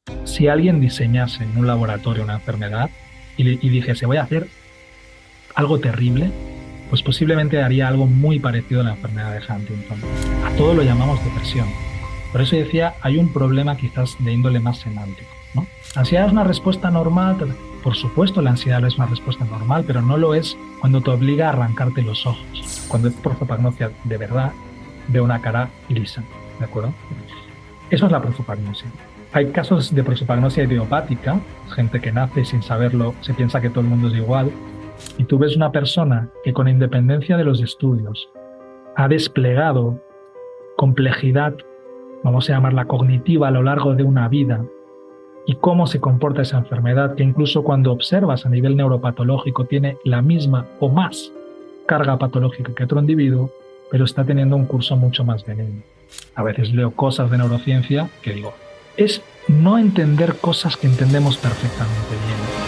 Si alguien diseñase en un laboratorio una enfermedad y dijese, voy a hacer algo terrible, pues posiblemente haría algo muy parecido a la enfermedad de Huntington. A todo lo llamamos depresión. Por eso decía, hay un problema quizás de índole más semántico, ¿no? La ansiedad es una respuesta normal, por supuesto la ansiedad es una respuesta normal, pero no lo es cuando te obliga a arrancarte los ojos, cuando es prosopagnosia de verdad de una cara lisa, ¿de acuerdo? Eso es la prosopagnosia. Hay casos de prosopagnosia idiopática, gente que nace sin saberlo, se piensa que todo el mundo es igual, y tú ves una persona que con independencia de los estudios ha desplegado complejidad, vamos a llamarla cognitiva, a lo largo de una vida, y cómo se comporta esa enfermedad, que incluso cuando observas a nivel neuropatológico tiene la misma o más carga patológica que otro individuo, pero está teniendo un curso mucho más benigno. A veces leo cosas de neurociencia que digo, es no entender cosas que entendemos perfectamente bien.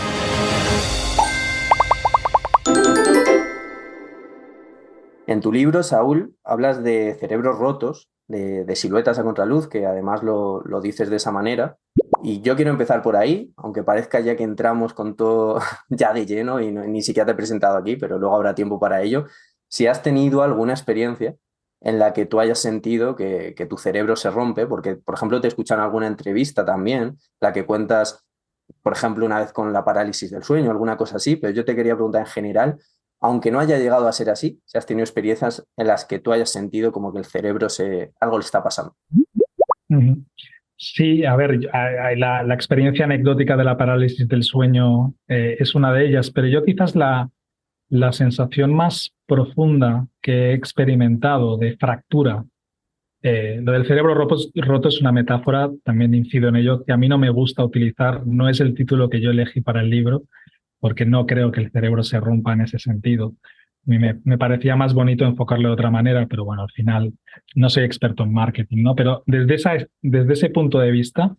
En tu libro, Saúl, hablas de cerebros rotos, de siluetas a contraluz, que además lo dices de esa manera. Y yo quiero empezar por ahí, aunque parezca ya que entramos con todo ya de lleno y ni siquiera te he presentado aquí, pero luego habrá tiempo para ello. Si has tenido alguna experiencia en la que tú hayas sentido que tu cerebro se rompe, porque, por ejemplo, te escuchan alguna entrevista también, la que cuentas, por ejemplo, una vez con la parálisis del sueño, alguna cosa así, pero yo te quería preguntar en general, aunque no haya llegado a ser así, si has tenido experiencias en las que tú hayas sentido como que el cerebro algo le está pasando. Ujú. Sí, a ver, la experiencia anecdótica de la parálisis del sueño es una de ellas, pero yo quizás la sensación más profunda que he experimentado de fractura, lo del cerebro roto es una metáfora, también incido en ello, que a mí no me gusta utilizar, no es el título que yo elegí para el libro, porque no creo que el cerebro se rompa en ese sentido. A mí me parecía más bonito enfocarlo de otra manera, pero bueno, al final no soy experto en marketing, ¿no? Pero desde ese punto de vista,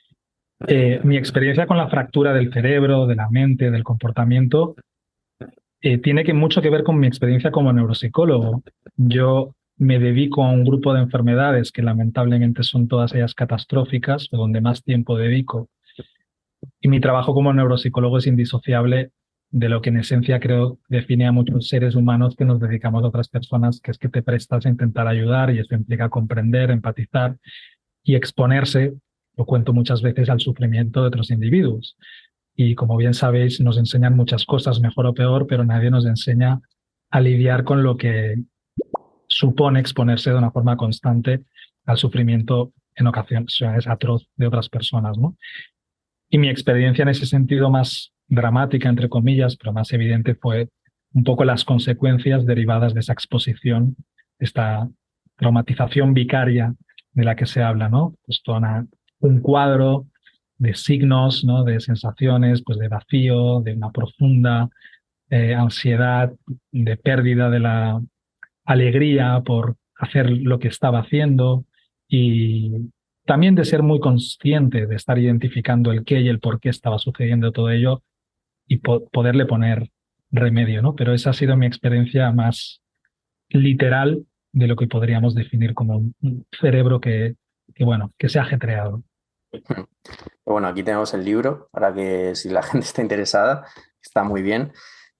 mi experiencia con la fractura del cerebro, de la mente, del comportamiento, tiene mucho que ver con mi experiencia como neuropsicólogo. Yo me dedico a un grupo de enfermedades que lamentablemente son todas ellas catastróficas, donde más tiempo dedico, y mi trabajo como neuropsicólogo es indisociable de lo que en esencia creo define a muchos seres humanos que nos dedicamos a otras personas, que es que te prestas a intentar ayudar y eso implica comprender, empatizar y exponerse, lo cuento muchas veces, al sufrimiento de otros individuos. Y como bien sabéis, nos enseñan muchas cosas, mejor o peor, pero nadie nos enseña a lidiar con lo que supone exponerse de una forma constante al sufrimiento en ocasiones atroz de otras personas, ¿no? Y mi experiencia en ese sentido más dramática, entre comillas, pero más evidente, fue un poco las consecuencias derivadas de esa exposición, esta traumatización vicaria de la que se habla, ¿no? Pues un cuadro de signos, ¿no? De sensaciones, pues de vacío, de una profunda ansiedad, de pérdida de la alegría por hacer lo que estaba haciendo y también de ser muy consciente de estar identificando el qué y el por qué estaba sucediendo todo ello y poderle poner remedio, ¿no? Pero esa ha sido mi experiencia más literal de lo que podríamos definir como un cerebro bueno, que se ha ajetreado. Bueno, aquí tenemos el libro para que si la gente está interesada, está muy bien.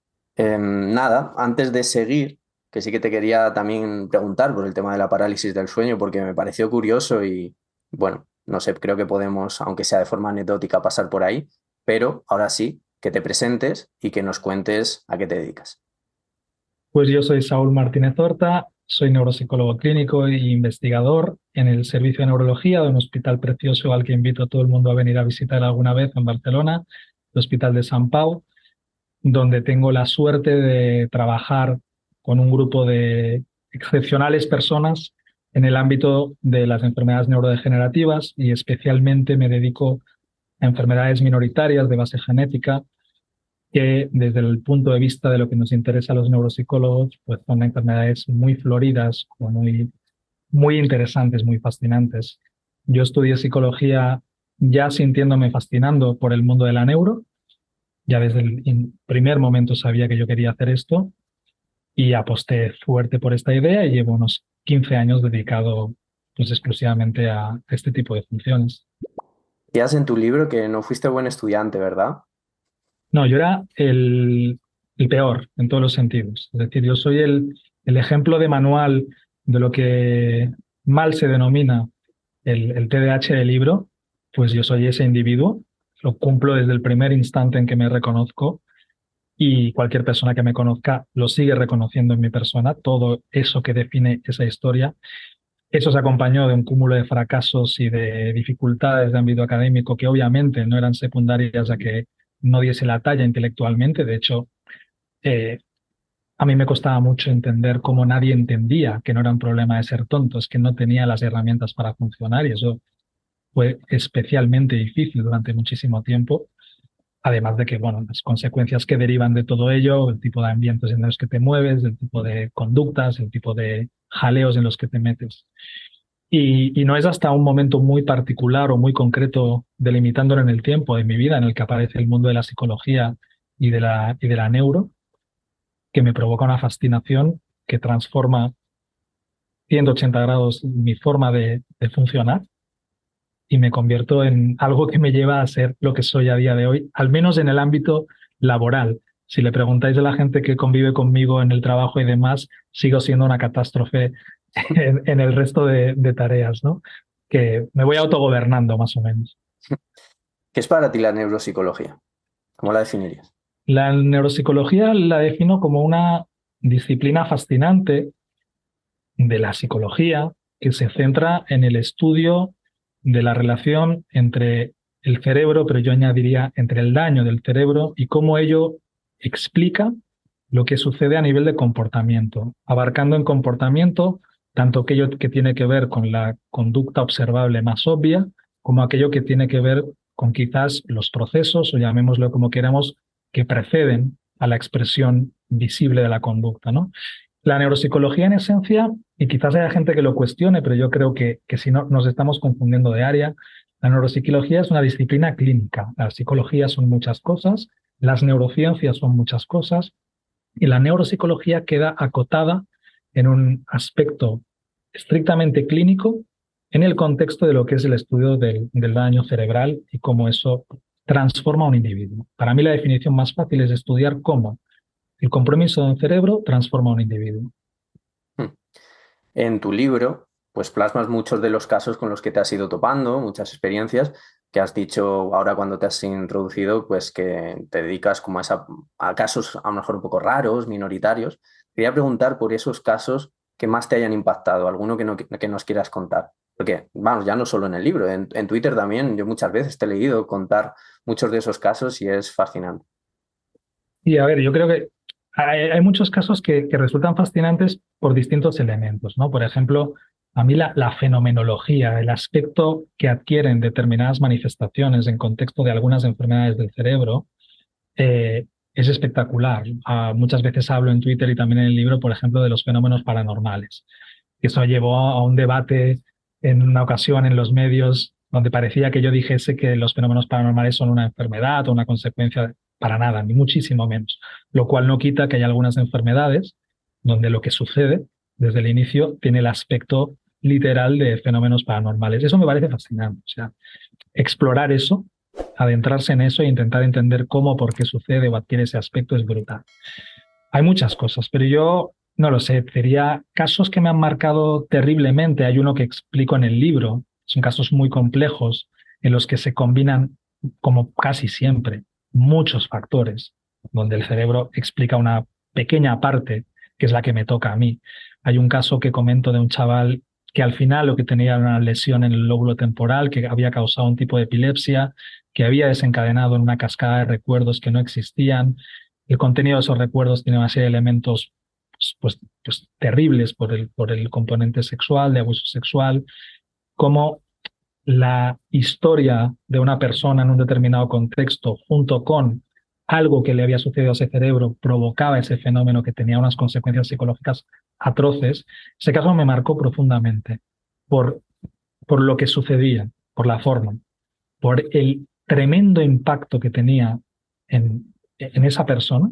Nada, antes de seguir, que sí que te quería también preguntar por el tema de la parálisis del sueño, porque me pareció curioso y bueno, no sé, creo que podemos, aunque sea de forma anecdótica, pasar por ahí, pero ahora sí, que te presentes y que nos cuentes a qué te dedicas. Pues yo soy Saúl Martínez Horta, soy neuropsicólogo clínico e investigador en el Servicio de Neurología de un hospital precioso al que invito a todo el mundo a venir a visitar alguna vez en Barcelona, el Hospital de Sant Pau, donde tengo la suerte de trabajar con un grupo de excepcionales personas en el ámbito de las enfermedades neurodegenerativas y especialmente me dedico a enfermedades minoritarias de base genética que desde el punto de vista de lo que nos interesa a los neuropsicólogos, pues son enfermedades muy floridas, como muy interesantes, muy fascinantes. Yo estudié psicología ya sintiéndome fascinando por el mundo de la neuro, ya desde el primer momento sabía que yo quería hacer esto y aposté fuerte por esta idea y llevo unos 15 años dedicado pues exclusivamente a este tipo de funciones. Decías en tu libro que no fuiste buen estudiante, ¿verdad? No, yo era el peor en todos los sentidos. Es decir, yo soy el ejemplo de manual de lo que mal se denomina el TDAH del libro, pues yo soy ese individuo. Lo cumplo desde el primer instante en que me reconozco y cualquier persona que me conozca lo sigue reconociendo en mi persona, todo eso que define esa historia. Eso se acompañó de un cúmulo de fracasos y de dificultades de ámbito académico que obviamente no eran secundarias a que no diese la talla intelectualmente. De hecho, eh, a mí me costaba mucho entender cómo nadie entendía que no era un problema de ser tonto, es que no tenía las herramientas para funcionar y eso fue especialmente difícil durante muchísimo tiempo. Además de que, bueno, las consecuencias que derivan de todo ello, el tipo de ambientes en los que te mueves, el tipo de conductas, el tipo de jaleos en los que te metes. Y no es hasta un momento muy particular o muy concreto, delimitándolo en el tiempo de mi vida, en el que aparece el mundo de la psicología y de la neuro, que me provoca una fascinación que transforma 180 grados mi forma de funcionar y me convierto en algo que me lleva a ser lo que soy a día de hoy, al menos en el ámbito laboral. Si le preguntáis a la gente que convive conmigo en el trabajo y demás, sigo siendo una catástrofe en el resto de tareas, ¿no? Que me voy autogobernando más o menos. ¿Qué es para ti la neuropsicología? ¿Cómo la definirías? La neuropsicología la defino como una disciplina fascinante de la psicología que se centra en el estudio de la relación entre el cerebro, pero yo añadiría entre el daño del cerebro y cómo ello explica lo que sucede a nivel de comportamiento, abarcando en comportamiento tanto aquello que tiene que ver con la conducta observable más obvia, como aquello que tiene que ver con quizás los procesos, o llamémoslo como queramos, que preceden a la expresión visible de la conducta, ¿no? La neuropsicología en esencia, y quizás haya gente que lo cuestione, pero yo creo que si no nos estamos confundiendo de área, la neuropsicología es una disciplina clínica. La psicología son muchas cosas, las neurociencias son muchas cosas, y la neuropsicología queda acotada en un aspecto estrictamente clínico en el contexto de lo que es el estudio del daño cerebral y cómo eso transforma a un individuo. Para mí la definición más fácil es estudiar cómo el compromiso de un cerebro transforma a un individuo. Hmm. En tu libro, pues plasmas muchos de los casos con los que te has ido topando, muchas experiencias que has dicho ahora cuando te has introducido, pues que te dedicas como a casos a lo mejor un poco raros, minoritarios. Quería preguntar por esos casos que más te hayan impactado, alguno que nos quieras contar. Porque, vamos, ya no solo en el libro, en Twitter también, yo muchas veces te he leído contar muchos de esos casos y es fascinante. Y a ver, yo creo que hay muchos casos que resultan fascinantes por distintos elementos, ¿no? Por ejemplo, a mí la fenomenología, el aspecto que adquieren determinadas manifestaciones en contexto de algunas enfermedades del cerebro, es espectacular. Muchas veces hablo en Twitter y también en el libro, por ejemplo, de los fenómenos paranormales. Eso llevó a un debate en una ocasión en los medios donde parecía que yo dijese que los fenómenos paranormales son una enfermedad o una consecuencia para nada, ni muchísimo menos. Lo cual no quita que hay algunas enfermedades donde lo que sucede desde el inicio tiene el aspecto literal de fenómenos paranormales. Eso me parece fascinante. O sea, explorar eso, adentrarse en eso e intentar entender cómo, por qué sucede o adquiere ese aspecto es brutal. Hay muchas cosas, pero yo no lo sé. Sería casos que me han marcado terriblemente. Hay uno que explico en el libro. Son casos muy complejos en los que se combinan, como casi siempre, muchos factores, donde el cerebro explica una pequeña parte, que es la que me toca a mí. Hay un caso que comento de un chaval que al final lo que tenía era una lesión en el lóbulo temporal, que había causado un tipo de epilepsia, que había desencadenado en una cascada de recuerdos que no existían. El contenido de esos recuerdos tiene una serie de elementos pues terribles por el componente sexual, de abuso sexual, como la historia de una persona en un determinado contexto junto con algo que le había sucedido a ese cerebro provocaba ese fenómeno que tenía unas consecuencias psicológicas atroces. Ese caso me marcó profundamente por, por lo que sucedía, por la forma, por el tremendo impacto que tenía en esa persona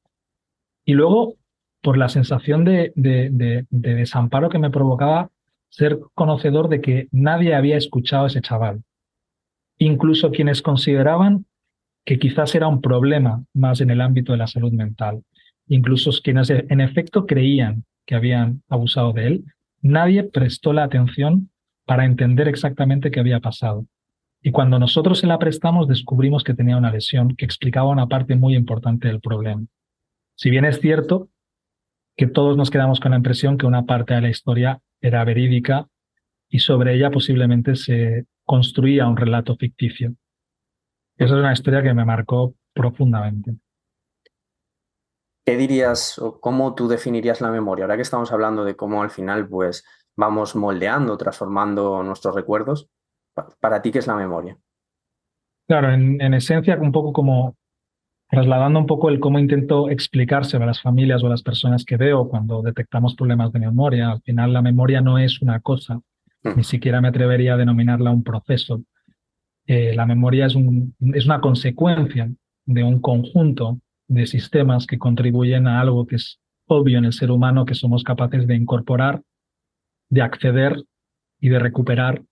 y luego por la sensación de desamparo que me provocaba ser conocedor de que nadie había escuchado a ese chaval incluso quienes consideraban que quizás era un problema más en el ámbito de la salud mental, incluso quienes en efecto creían que habían abusado de él, nadie prestó la atención para entender exactamente qué había pasado. Y cuando nosotros se la prestamos, descubrimos que tenía una lesión que explicaba una parte muy importante del problema. Si bien es cierto que todos nos quedamos con la impresión que una parte de la historia era verídica y sobre ella posiblemente se construía un relato ficticio. Esa es una historia que me marcó profundamente. ¿Qué dirías o cómo tú definirías la memoria? Ahora que estamos hablando de cómo al final pues vamos moldeando, transformando nuestros recuerdos, para ti, ¿qué es la memoria? Claro, en esencia, un poco como trasladando un poco el cómo intento explicárselo a las familias o a las personas que veo cuando detectamos problemas de memoria. Al final, la memoria no es una cosa, Mm. ni siquiera me atrevería a denominarla un proceso. La memoria es una consecuencia de un conjunto de sistemas que contribuyen a algo que es obvio en el ser humano, que somos capaces de incorporar, de acceder y de recuperar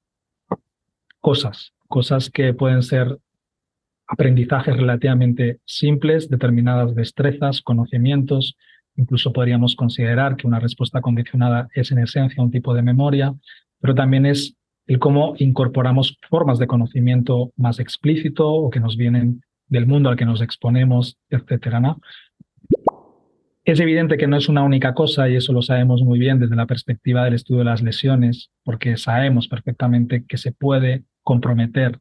cosas que pueden ser aprendizajes relativamente simples, determinadas destrezas, conocimientos. Incluso podríamos considerar que una respuesta condicionada es en esencia un tipo de memoria, pero también es el cómo incorporamos formas de conocimiento más explícito o que nos vienen del mundo al que nos exponemos, etcétera, ¿no? Es evidente que no es una única cosa y eso lo sabemos muy bien desde la perspectiva del estudio de las lesiones, porque sabemos perfectamente que se puede comprometer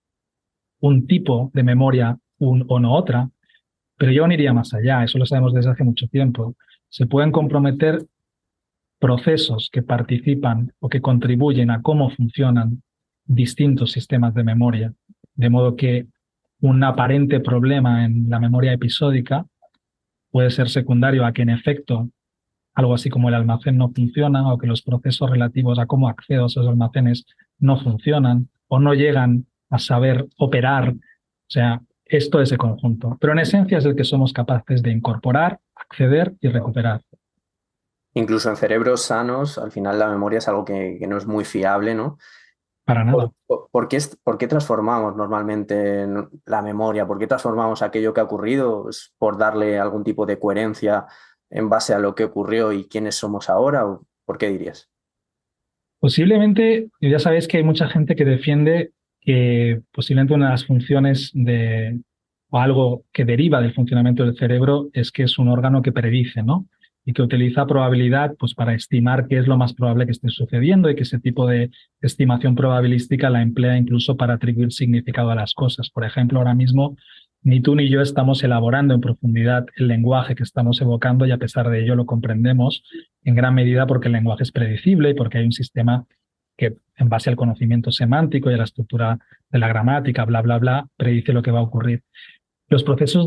un tipo de memoria o no otra, pero yo aún iría más allá, eso lo sabemos desde hace mucho tiempo. Se pueden comprometer procesos que participan o que contribuyen a cómo funcionan distintos sistemas de memoria, de modo que un aparente problema en la memoria episódica puede ser secundario a que en efecto algo así como el almacén no funciona o que los procesos relativos a cómo accedo a esos almacenes no funcionan o no llegan a saber operar. O sea, es todo ese conjunto. Pero en esencia es el que somos capaces de incorporar, acceder y recuperar. Incluso en cerebros sanos, al final la memoria es algo que no es muy fiable, ¿no? Para nada. ¿Por qué transformamos normalmente la memoria? ¿Por qué transformamos aquello que ha ocurrido? ¿Es por darle algún tipo de coherencia en base a lo que ocurrió y quiénes somos ahora? ¿O por qué dirías? Posiblemente, ya sabéis que hay mucha gente que defiende que posiblemente una de las funciones de, o algo que deriva del funcionamiento del cerebro es que es un órgano que predice, ¿no? Y que utiliza probabilidad pues, para estimar qué es lo más probable que esté sucediendo y que ese tipo de estimación probabilística la emplea incluso para atribuir significado a las cosas. Por ejemplo, ahora mismo ni tú ni yo estamos elaborando en profundidad el lenguaje que estamos evocando y a pesar de ello lo comprendemos en gran medida porque el lenguaje es predecible y porque hay un sistema que, en base al conocimiento semántico y a la estructura de la gramática, bla, bla, bla, predice lo que va a ocurrir. Los procesos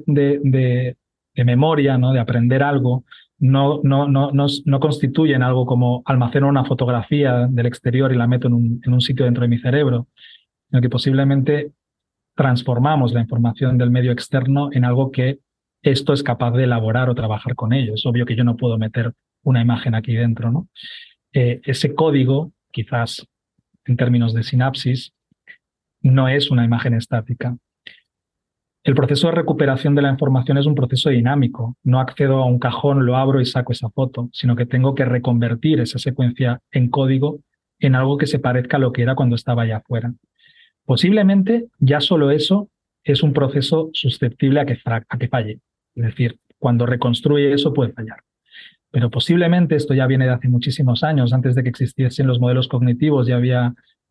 de memoria, ¿no? De aprender algo, no constituyen algo como almaceno una fotografía del exterior y la meto en un sitio dentro de mi cerebro, sino que posiblemente transformamos la información del medio externo en algo que esto es capaz de elaborar o trabajar con ello. Es obvio que yo no puedo meter una imagen aquí dentro, ¿no? Ese código, quizás en términos de sinapsis, no es una imagen estática. El proceso de recuperación de la información es un proceso dinámico. No accedo a un cajón, lo abro y saco esa foto, sino que tengo que reconvertir esa secuencia en código en algo que se parezca a lo que era cuando estaba allá afuera. Posiblemente ya solo eso es un proceso susceptible a que falle. Es decir, cuando reconstruye eso puede fallar. Pero posiblemente esto ya viene de hace muchísimos años, antes de que existiesen los modelos cognitivos, ya había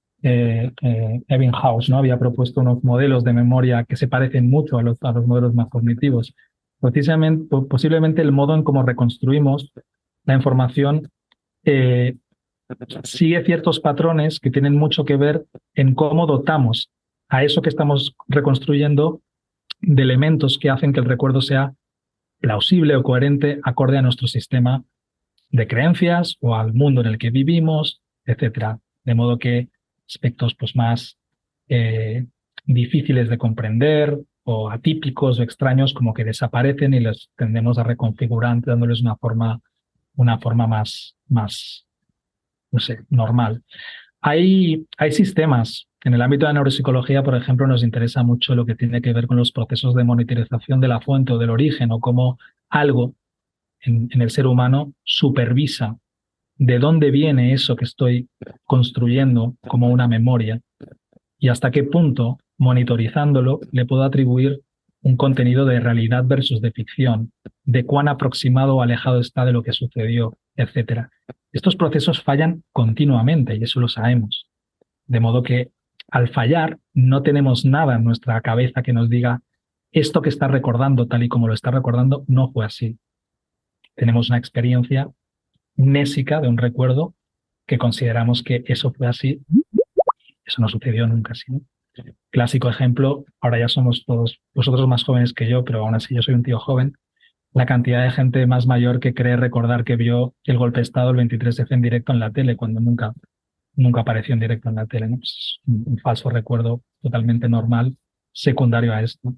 Ebbinghaus, ¿no? Había propuesto unos modelos de memoria que se parecen mucho a los modelos más cognitivos. Posiblemente el modo en cómo reconstruimos la información eh, sigue ciertos patrones que tienen mucho que ver en cómo dotamos a eso que estamos reconstruyendo de elementos que hacen que el recuerdo sea plausible o coherente acorde a nuestro sistema de creencias o al mundo en el que vivimos, etcétera. De modo que aspectos pues, más difíciles de comprender o atípicos o extraños como que desaparecen y los tendemos a reconfigurar dándoles una forma más, no sé, normal. Hay sistemas En el ámbito de la neuropsicología, por ejemplo, nos interesa mucho lo que tiene que ver con los procesos de monitorización de la fuente o del origen, o cómo algo en el ser humano supervisa de dónde viene eso que estoy construyendo como una memoria y hasta qué punto, monitorizándolo, le puedo atribuir un contenido de realidad versus de ficción, de cuán aproximado o alejado está de lo que sucedió, etcétera. Estos procesos fallan continuamente y eso lo sabemos. De modo que al fallar no tenemos nada en nuestra cabeza que nos diga esto que está recordando tal y como lo está recordando no fue así. Tenemos una experiencia mnésica de un recuerdo que consideramos que eso fue así. Eso no sucedió nunca así, ¿no? Clásico ejemplo, ahora ya somos todos vosotros más jóvenes que yo, pero aún así yo soy un tío joven. La cantidad de gente más mayor que cree recordar que vio el golpe de Estado el 23F en directo en la tele, cuando nunca apareció en directo en la tele, ¿no? Pues es un falso recuerdo totalmente normal, secundario a esto.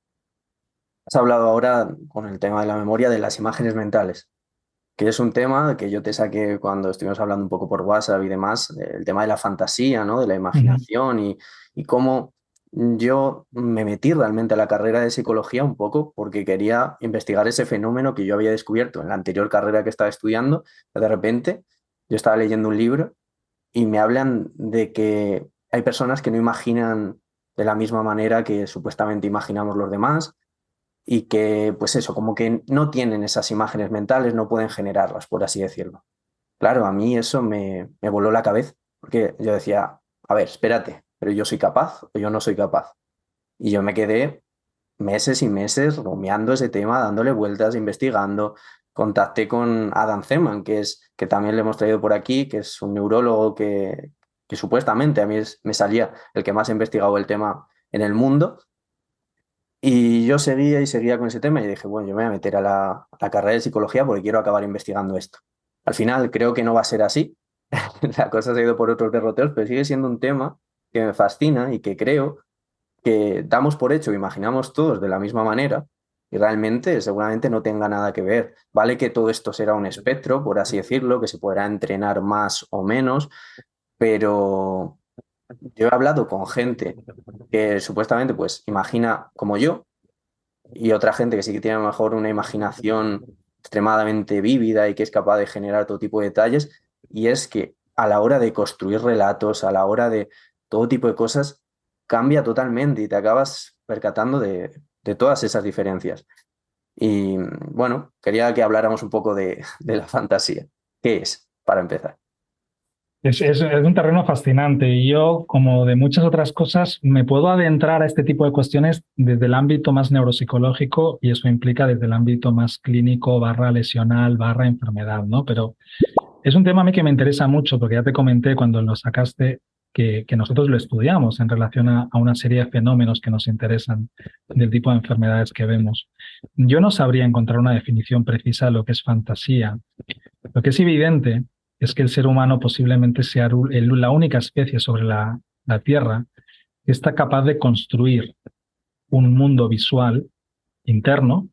Has hablado ahora con el tema de la memoria de las imágenes mentales, que es un tema que yo te saqué cuando estuvimos hablando un poco por WhatsApp y demás, el tema de la fantasía, ¿no? De la imaginación y cómo yo me metí realmente a la carrera de psicología un poco porque quería investigar ese fenómeno que yo había descubierto en la anterior carrera que estaba estudiando. De repente, yo estaba leyendo un libro y me hablan de que hay personas que no imaginan de la misma manera que supuestamente imaginamos los demás y que, pues eso, como que no tienen esas imágenes mentales, no pueden generarlas, por así decirlo. Claro, a mí eso me voló la cabeza, porque yo decía, a ver, espérate, pero yo soy capaz o yo no soy capaz. Y yo me quedé meses y meses rumiando ese tema, dándole vueltas, investigando. Contacté con Adam Zeman, que también le hemos traído por aquí, que es un neurólogo que supuestamente a mí me salía el que más ha investigado el tema en el mundo. Y yo seguía y seguía con ese tema y dije, bueno, yo me voy a meter a la carrera de psicología porque quiero acabar investigando esto. Al final creo que no va a ser así. La cosa se ha ido por otros derroteros, pero sigue siendo un tema que me fascina y que creo que damos por hecho, imaginamos todos de la misma manera y realmente seguramente no tenga nada que ver. Vale que todo esto será un espectro, por así decirlo, que se podrá entrenar más o menos, pero yo he hablado con gente que supuestamente pues imagina como yo y otra gente que sí que tiene a lo mejor una imaginación extremadamente vívida y que es capaz de generar todo tipo de detalles, y es que a la hora de construir relatos, a la hora de todo tipo de cosas, cambia totalmente y te acabas percatando de todas esas diferencias. Y bueno, quería que habláramos un poco de la fantasía. ¿Qué es, para empezar? Es un terreno fascinante y yo, como de muchas otras cosas, me puedo adentrar a este tipo de cuestiones desde el ámbito más neuropsicológico y eso implica desde el ámbito más clínico barra lesional barra enfermedad, ¿no? Pero es un tema a mí que me interesa mucho porque ya te comenté cuando lo sacaste que nosotros lo estudiamos en relación a una serie de fenómenos que nos interesan del tipo de enfermedades que vemos. Yo no sabría encontrar una definición precisa de lo que es fantasía. Lo que es evidente es que el ser humano posiblemente sea la única especie sobre la Tierra que está capaz de construir un mundo visual interno,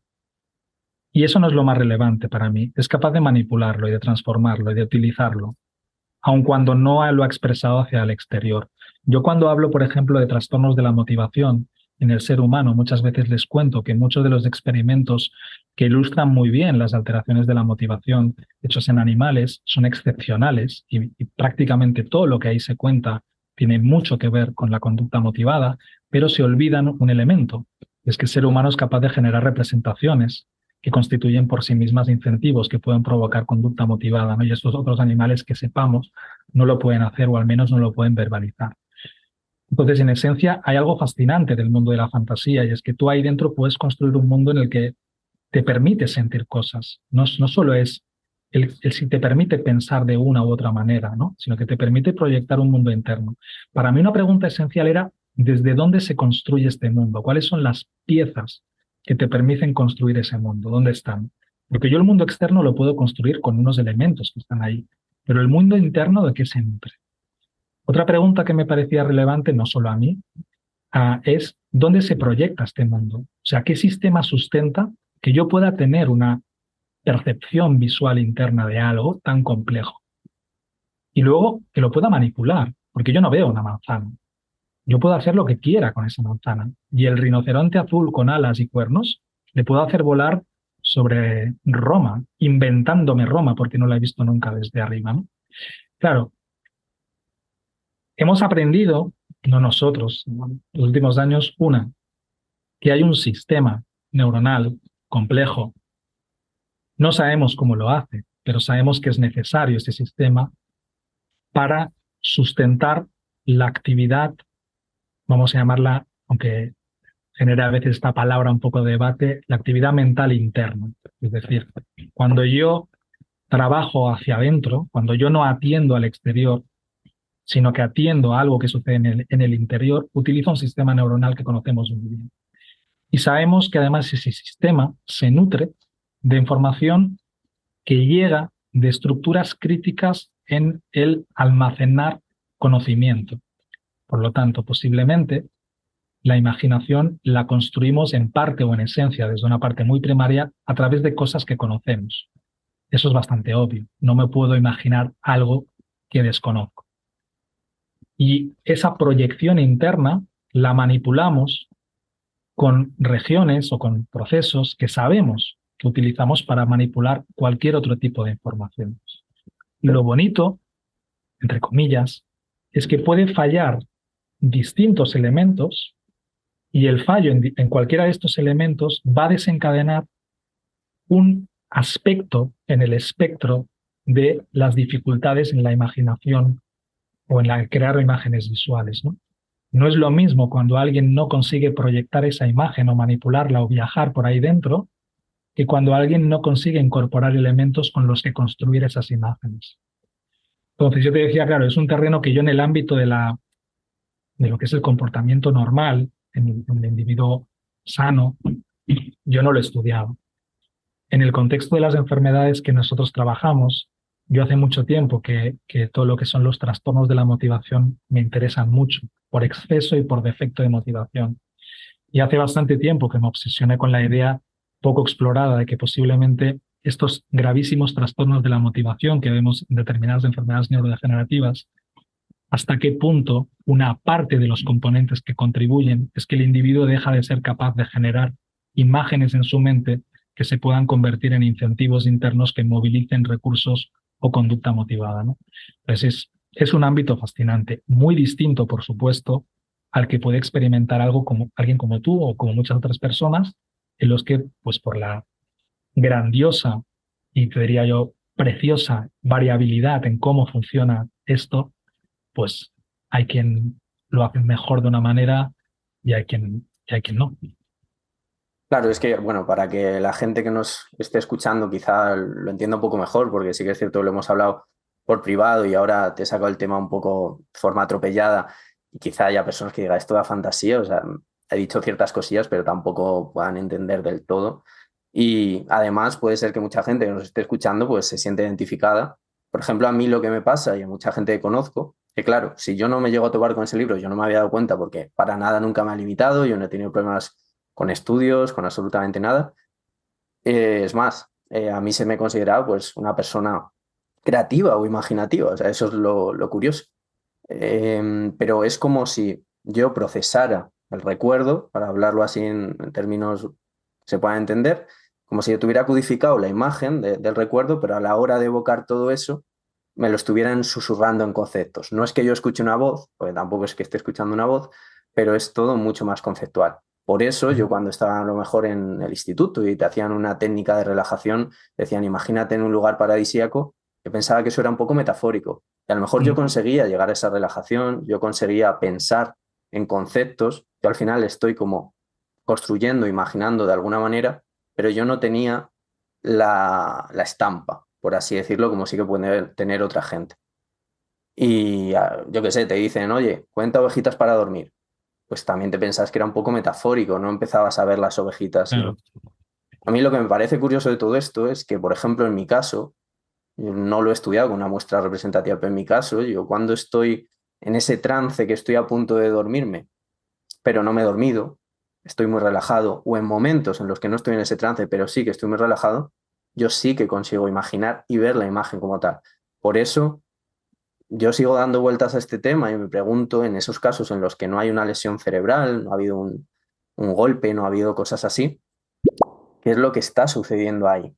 y eso no es lo más relevante para mí. Es capaz de manipularlo y de transformarlo y de utilizarlo, aun cuando no lo ha expresado hacia el exterior. Yo cuando hablo, por ejemplo, de trastornos de la motivación en el ser humano, muchas veces les cuento que muchos de los experimentos que ilustran muy bien las alteraciones de la motivación hechos en animales son excepcionales y prácticamente todo lo que ahí se cuenta tiene mucho que ver con la conducta motivada, pero se olvidan un elemento, es que el ser humano es capaz de generar representaciones que constituyen por sí mismas incentivos que pueden provocar conducta motivada, ¿no? Y estos otros animales que sepamos no lo pueden hacer o al menos no lo pueden verbalizar. Entonces, en esencia, hay algo fascinante del mundo de la fantasía y es que tú ahí dentro puedes construir un mundo en el que te permite sentir cosas. No solo es el si te permite pensar de una u otra manera, ¿no? Sino que te permite proyectar un mundo interno. Para mí una pregunta esencial era, ¿desde dónde se construye este mundo? ¿Cuáles son las piezas que te permiten construir ese mundo? ¿Dónde están? Porque yo el mundo externo lo puedo construir con unos elementos que están ahí, pero el mundo interno, ¿de qué se nutre? Otra pregunta que me parecía relevante, no solo a mí, es ¿dónde se proyecta este mundo? O sea, ¿qué sistema sustenta que yo pueda tener una percepción visual interna de algo tan complejo? Y luego que lo pueda manipular, porque yo no veo una manzana. yo puedo hacer lo que quiera con esa manzana. Y el rinoceronte azul con alas y cuernos le puedo hacer volar sobre Roma, inventándome Roma, porque no la he visto nunca desde arriba, ¿no? Claro, hemos aprendido, no nosotros, en los últimos años, que hay un sistema neuronal complejo. No sabemos cómo lo hace, pero sabemos que es necesario ese sistema para sustentar la actividad, vamos a llamarla, aunque genera a veces esta palabra un poco de debate, la actividad mental interna. Es decir, cuando yo trabajo hacia adentro, cuando yo no atiendo al exterior, sino que atiendo a algo que sucede en el interior, utilizo un sistema neuronal que conocemos muy bien. Y sabemos que además ese sistema se nutre de información que llega de estructuras críticas en el almacenar conocimiento. Por lo tanto, posiblemente la imaginación la construimos en parte o en esencia, desde una parte muy primaria, a través de cosas que conocemos. Eso es bastante obvio. No me puedo imaginar algo que desconozco. Y esa proyección interna la manipulamos con regiones o con procesos que sabemos que utilizamos para manipular cualquier otro tipo de información. Lo bonito, entre comillas, es que puede fallar distintos elementos y el fallo en cualquiera de estos elementos va a desencadenar un aspecto en el espectro de las dificultades en la imaginación o en la crear imágenes visuales, ¿no? No es lo mismo cuando alguien no consigue proyectar esa imagen o manipularla o viajar por ahí dentro, que cuando alguien no consigue incorporar elementos con los que construir esas imágenes. Entonces yo te decía, claro, es un terreno que yo en el ámbito de lo que es el comportamiento normal en el individuo sano, yo no lo he estudiado. En el contexto de las enfermedades que nosotros trabajamos, yo hace mucho tiempo que todo lo que son los trastornos de la motivación me interesan mucho, por exceso y por defecto de motivación. Y hace bastante tiempo que me obsesioné con la idea poco explorada de que posiblemente estos gravísimos trastornos de la motivación que vemos en determinadas enfermedades neurodegenerativas, hasta qué punto una parte de los componentes que contribuyen es que el individuo deja de ser capaz de generar imágenes en su mente que se puedan convertir en incentivos internos que movilicen recursos o conducta motivada, ¿no? Entonces es un ámbito fascinante, muy distinto, por supuesto, al que puede experimentar algo como alguien como tú o como muchas otras personas, en los que, pues por la grandiosa y te diría yo preciosa variabilidad en cómo funciona esto, pues hay quien lo hace mejor de una manera y hay quien no. Claro, es que, bueno, para que la gente que nos esté escuchando quizá lo entienda un poco mejor, porque sí que es cierto, lo hemos hablado por privado y ahora te he sacado el tema un poco de forma atropellada y quizá haya personas que digan, esto da fantasía, o sea, he dicho ciertas cosillas, pero tampoco puedan entender del todo. Y además puede ser que mucha gente que nos esté escuchando pues se siente identificada. Por ejemplo, a mí lo que me pasa y a mucha gente que conozco, que claro, si yo no me llego a topar con ese libro, yo no me había dado cuenta porque para nada nunca me ha limitado, yo no he tenido problemas con estudios, con absolutamente nada. Es más, a mí se me considera pues una persona creativa o imaginativa, o sea, eso es lo curioso. Pero es como si yo procesara el recuerdo, para hablarlo así en términos que se puedan entender, como si yo tuviera codificado la imagen del recuerdo, pero a la hora de evocar todo eso, me lo estuvieran susurrando en conceptos. No es que yo escuche una voz, porque tampoco es que esté escuchando una voz, pero es todo mucho más conceptual. Por eso yo cuando estaba a lo mejor en el instituto y te hacían una técnica de relajación, decían, imagínate en un lugar paradisíaco, yo pensaba que eso era un poco metafórico. Y a lo mejor yo Mm. conseguía llegar a esa relajación, yo conseguía pensar en conceptos, yo al final estoy como construyendo, imaginando de alguna manera, pero yo no tenía la estampa, por así decirlo, como sí que puede tener otra gente. Y yo qué sé, te dicen, oye, cuenta ovejitas para dormir. Pues también te pensás que era un poco metafórico, no empezabas a ver las ovejitas, sino... Claro. A mí lo que me parece curioso de todo esto es que, por ejemplo, en mi caso, yo no lo he estudiado con una muestra representativa, pero en mi caso, yo cuando estoy en ese trance que estoy a punto de dormirme, pero no me he dormido, estoy muy relajado, o en momentos en los que no estoy en ese trance, pero sí que estoy muy relajado, yo sí que consigo imaginar y ver la imagen como tal. Por eso yo sigo dando vueltas a este tema y me pregunto en esos casos en los que no hay una lesión cerebral, no ha habido un golpe, no ha habido cosas así, ¿qué es lo que está sucediendo ahí?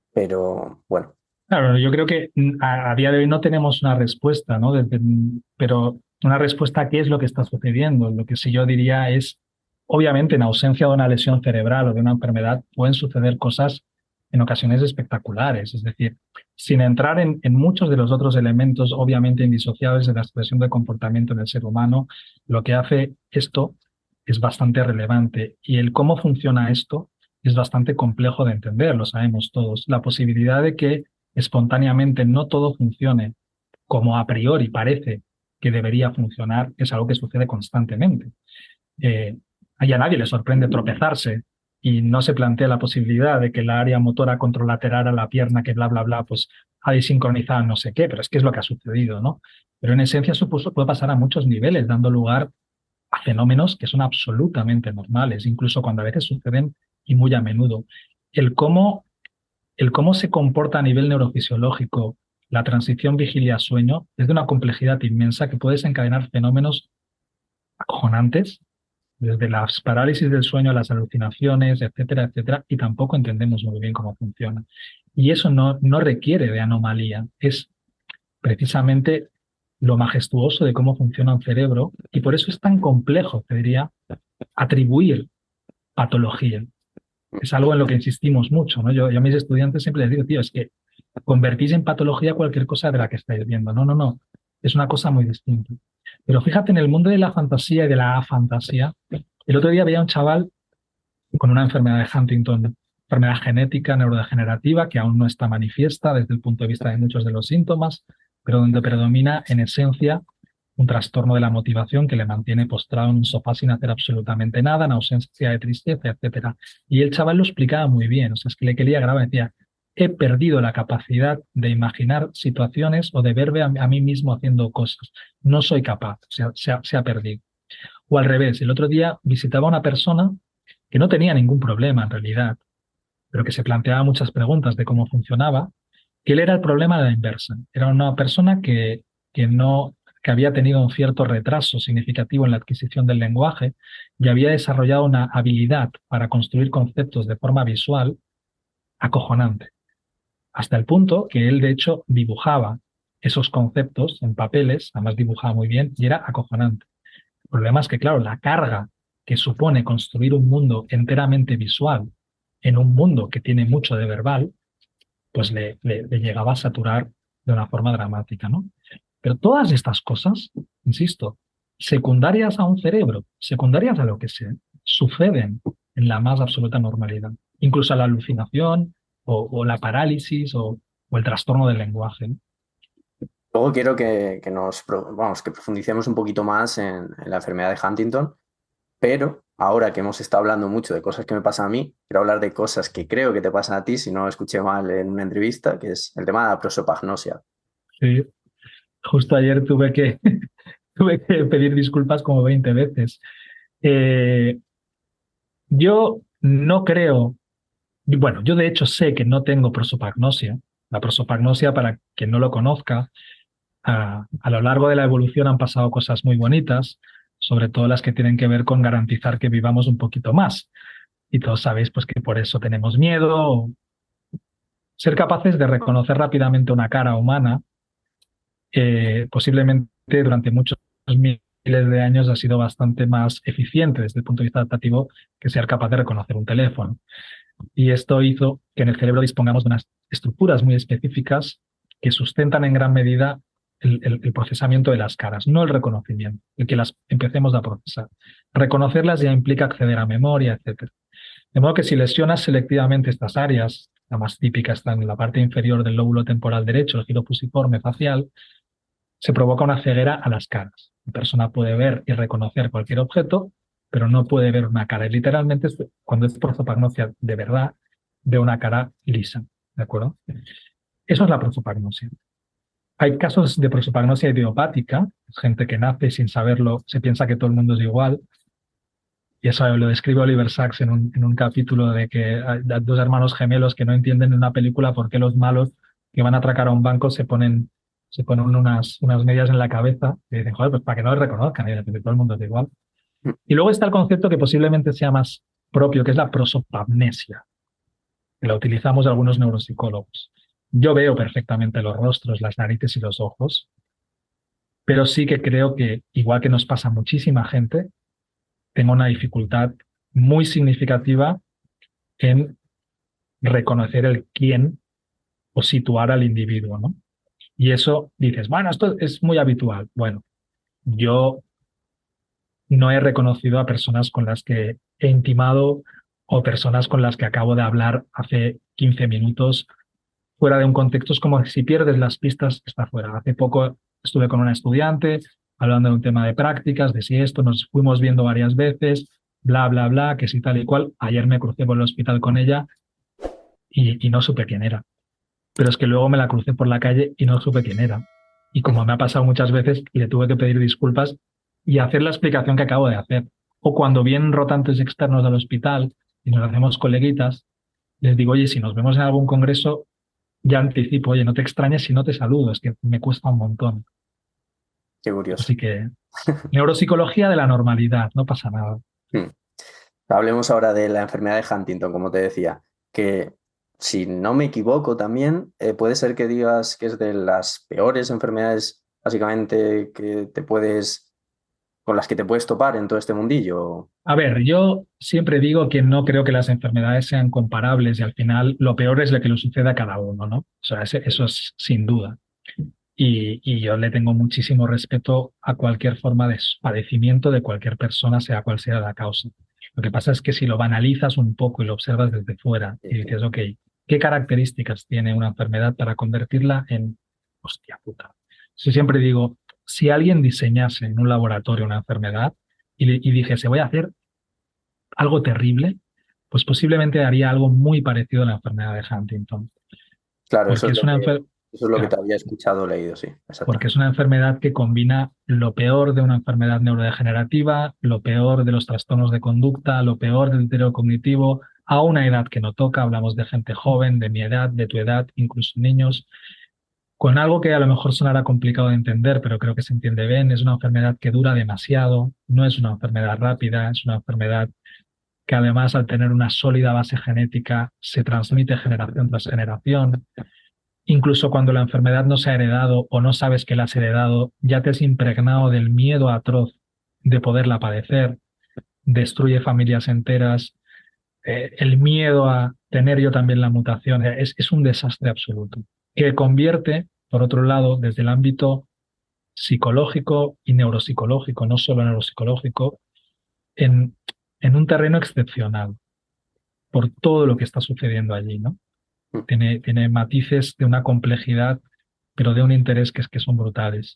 Pero bueno, Claro, yo creo que a día de hoy no tenemos una respuesta, ¿no? Pero una respuesta a qué es lo que está sucediendo. Lo que sí yo diría es, obviamente, en ausencia de una lesión cerebral o de una enfermedad, pueden suceder cosas en ocasiones espectaculares. Es decir, sin entrar en muchos de los otros elementos, obviamente indisociables de la expresión de comportamiento del ser humano, lo que hace esto es bastante relevante. Y el cómo funciona esto es bastante complejo de entender, lo sabemos todos. La posibilidad de que espontáneamente no todo funcione como a priori parece que debería funcionar, es algo que sucede constantemente. Eh, a nadie le sorprende tropezarse y no se plantea la posibilidad de que la área motora contralateral a la pierna, que bla, bla, bla, pues ha desincronizado no sé qué, pero es que es lo que ha sucedido, ¿no? Pero en esencia eso puede pasar a muchos niveles, dando lugar a fenómenos que son absolutamente normales, incluso cuando a veces suceden y muy a menudo. El cómo el cómo se comporta a nivel neurofisiológico la transición vigilia-sueño es de una complejidad inmensa que puede desencadenar fenómenos acojonantes, desde las parálisis del sueño a las alucinaciones, etcétera, etcétera, y tampoco entendemos muy bien cómo funciona. Y eso no requiere de anomalía, es precisamente lo majestuoso de cómo funciona un cerebro, y por eso es tan complejo, te diría, atribuir patología. Es algo en lo que insistimos mucho, ¿no? Yo a mis estudiantes siempre les digo, tío, es que convertís en patología cualquier cosa de la que estáis viendo. No, no, no. Es una cosa muy distinta. Pero fíjate, en el mundo de la fantasía y de la afantasía, el otro día veía un chaval con una enfermedad de Huntington, enfermedad genética neurodegenerativa que aún no está manifiesta desde el punto de vista de muchos de los síntomas, pero donde predomina en esencia un trastorno de la motivación que le mantiene postrado en un sofá sin hacer absolutamente nada, en ausencia de tristeza, etcétera. Y el chaval lo explicaba muy bien, o sea, es que le quería grabar, decía, he perdido la capacidad de imaginar situaciones o de verme a mí mismo haciendo cosas. No soy capaz, se ha perdido. O al revés, el otro día visitaba a una persona que no tenía ningún problema en realidad, pero que se planteaba muchas preguntas de cómo funcionaba, que él era el problema de la inversa. Era una persona que no, que había tenido un cierto retraso significativo en la adquisición del lenguaje y había desarrollado una habilidad para construir conceptos de forma visual acojonante, hasta el punto que él, de hecho, dibujaba esos conceptos en papeles, además dibujaba muy bien y era acojonante. El problema es que, claro, la carga que supone construir un mundo enteramente visual en un mundo que tiene mucho de verbal, pues le llegaba a saturar de una forma dramática, ¿no? Pero todas estas cosas, insisto, secundarias a un cerebro, secundarias a lo que sea, suceden en la más absoluta normalidad. Incluso la alucinación o la parálisis o el trastorno del lenguaje, ¿no? luego quiero vamos, que profundicemos un poquito más en la enfermedad de Huntington, pero ahora que hemos estado hablando mucho de cosas que me pasan a mí, quiero hablar de cosas que creo que te pasan a ti, si no escuché mal en una entrevista, que es el tema de la prosopagnosia. Sí, justo ayer tuve que pedir disculpas como 20 veces. Eh, yo no creo, bueno, yo de hecho sé que no tengo prosopagnosia. La prosopagnosia, para quien no lo conozca, a lo largo de la evolución han pasado cosas muy bonitas, sobre todo las que tienen que ver con garantizar que vivamos un poquito más. Y todos sabéis pues que por eso tenemos miedo. Ser capaces de reconocer rápidamente una cara humana, posiblemente durante muchos miles de años ha sido bastante más eficiente desde el punto de vista adaptativo que ser capaz de reconocer un teléfono. Y esto hizo que en el cerebro dispongamos de unas estructuras muy específicas que sustentan en gran medida el procesamiento de las caras, no el reconocimiento, el que las empecemos a procesar. Reconocerlas ya implica acceder a memoria, etcétera. De modo que si lesionas selectivamente estas áreas, la más típica está en la parte inferior del lóbulo temporal derecho, el giro fusiforme facial, se provoca una ceguera a las caras. La persona puede ver y reconocer cualquier objeto, pero no puede ver una cara. Y literalmente, cuando es prosopagnosia de verdad, ve una cara lisa. ¿De acuerdo? Eso es la prosopagnosia. Hay casos de prosopagnosia idiopática, gente que nace sin saberlo, se piensa que todo el mundo es igual, y eso lo describe Oliver Sacks en un capítulo de que hay dos hermanos gemelos que no entienden en una película por qué los malos que van a atracar a un banco se ponen unas medias en la cabeza y dicen, joder, pues para que no les reconozcan, y de repente todo el mundo es igual. Y luego está el concepto que posiblemente sea más propio, que es la prosopagnesia, que la utilizamos algunos neuropsicólogos. Yo veo perfectamente los rostros, las narices y los ojos, pero sí que creo que, igual que nos pasa a muchísima gente, tengo una dificultad muy significativa en reconocer el quién o situar al individuo, ¿no? Y eso dices, bueno, esto es muy habitual. Bueno, yo no he reconocido a personas con las que he intimado o personas con las que acabo de hablar hace 15 minutos fuera de un contexto. Es como si pierdes las pistas, está fuera. Hace poco estuve con una estudiante hablando de un tema de prácticas, de si esto, nos fuimos viendo varias veces, bla, bla, bla, que si tal y cual. Ayer me crucé por el hospital con ella y no supe quién era. Pero es que luego me la crucé por la calle y no supe quién era. Y como me ha pasado muchas veces, le tuve que pedir disculpas y hacer la explicación que acabo de hacer. O cuando vienen rotantes externos del hospital y nos hacemos coleguitas, les digo, oye, si nos vemos en algún congreso, ya anticipo, oye, no te extrañes si no te saludo, es que me cuesta un montón. Qué curioso. Así que neuropsicología de la normalidad, no pasa nada. Hmm. Hablemos ahora de la enfermedad de Huntington, como te decía, que si no me equivoco también, puede ser que digas que es de las peores enfermedades, básicamente, con las que te puedes topar en todo este mundillo. A ver, yo siempre digo que no creo que las enfermedades sean comparables y al final lo peor es lo que le sucede a cada uno, ¿no? O sea, eso es sin duda. Y yo le tengo muchísimo respeto a cualquier forma de padecimiento de cualquier persona, sea cual sea la causa. Lo que pasa es que si lo banalizas un poco y lo observas desde fuera Sí, y sí. dices, ok, ¿qué características tiene una enfermedad para convertirla en, hostia puta? Yo siempre digo, si alguien diseñase en un laboratorio una enfermedad y dijese, voy a hacer algo terrible, pues posiblemente haría algo muy parecido a la enfermedad de Huntington, Claro, porque es una enfermedad... eso es lo que te había escuchado o leído, sí, Porque exactamente. es una enfermedad que combina lo peor de una enfermedad neurodegenerativa, lo peor de los trastornos de conducta, lo peor del deterioro cognitivo, a una edad que no toca. Hablamos de gente joven, de mi edad, de tu edad, incluso niños, con algo que a lo mejor sonará complicado de entender, pero creo que se entiende bien. Es una enfermedad que dura demasiado, no es una enfermedad rápida, es una enfermedad que además al tener una sólida base genética se transmite generación tras generación. Incluso cuando la enfermedad no se ha heredado o no sabes que la has heredado, ya te has impregnado del miedo atroz de poderla padecer, destruye familias enteras, el miedo a tener yo también la mutación, es un desastre absoluto, que convierte, por otro lado, desde el ámbito psicológico y neuropsicológico, no solo neuropsicológico, en, en un terreno excepcional por todo lo que está sucediendo allí, ¿no? Mm. Tiene matices de una complejidad, pero de un interés que es que son brutales.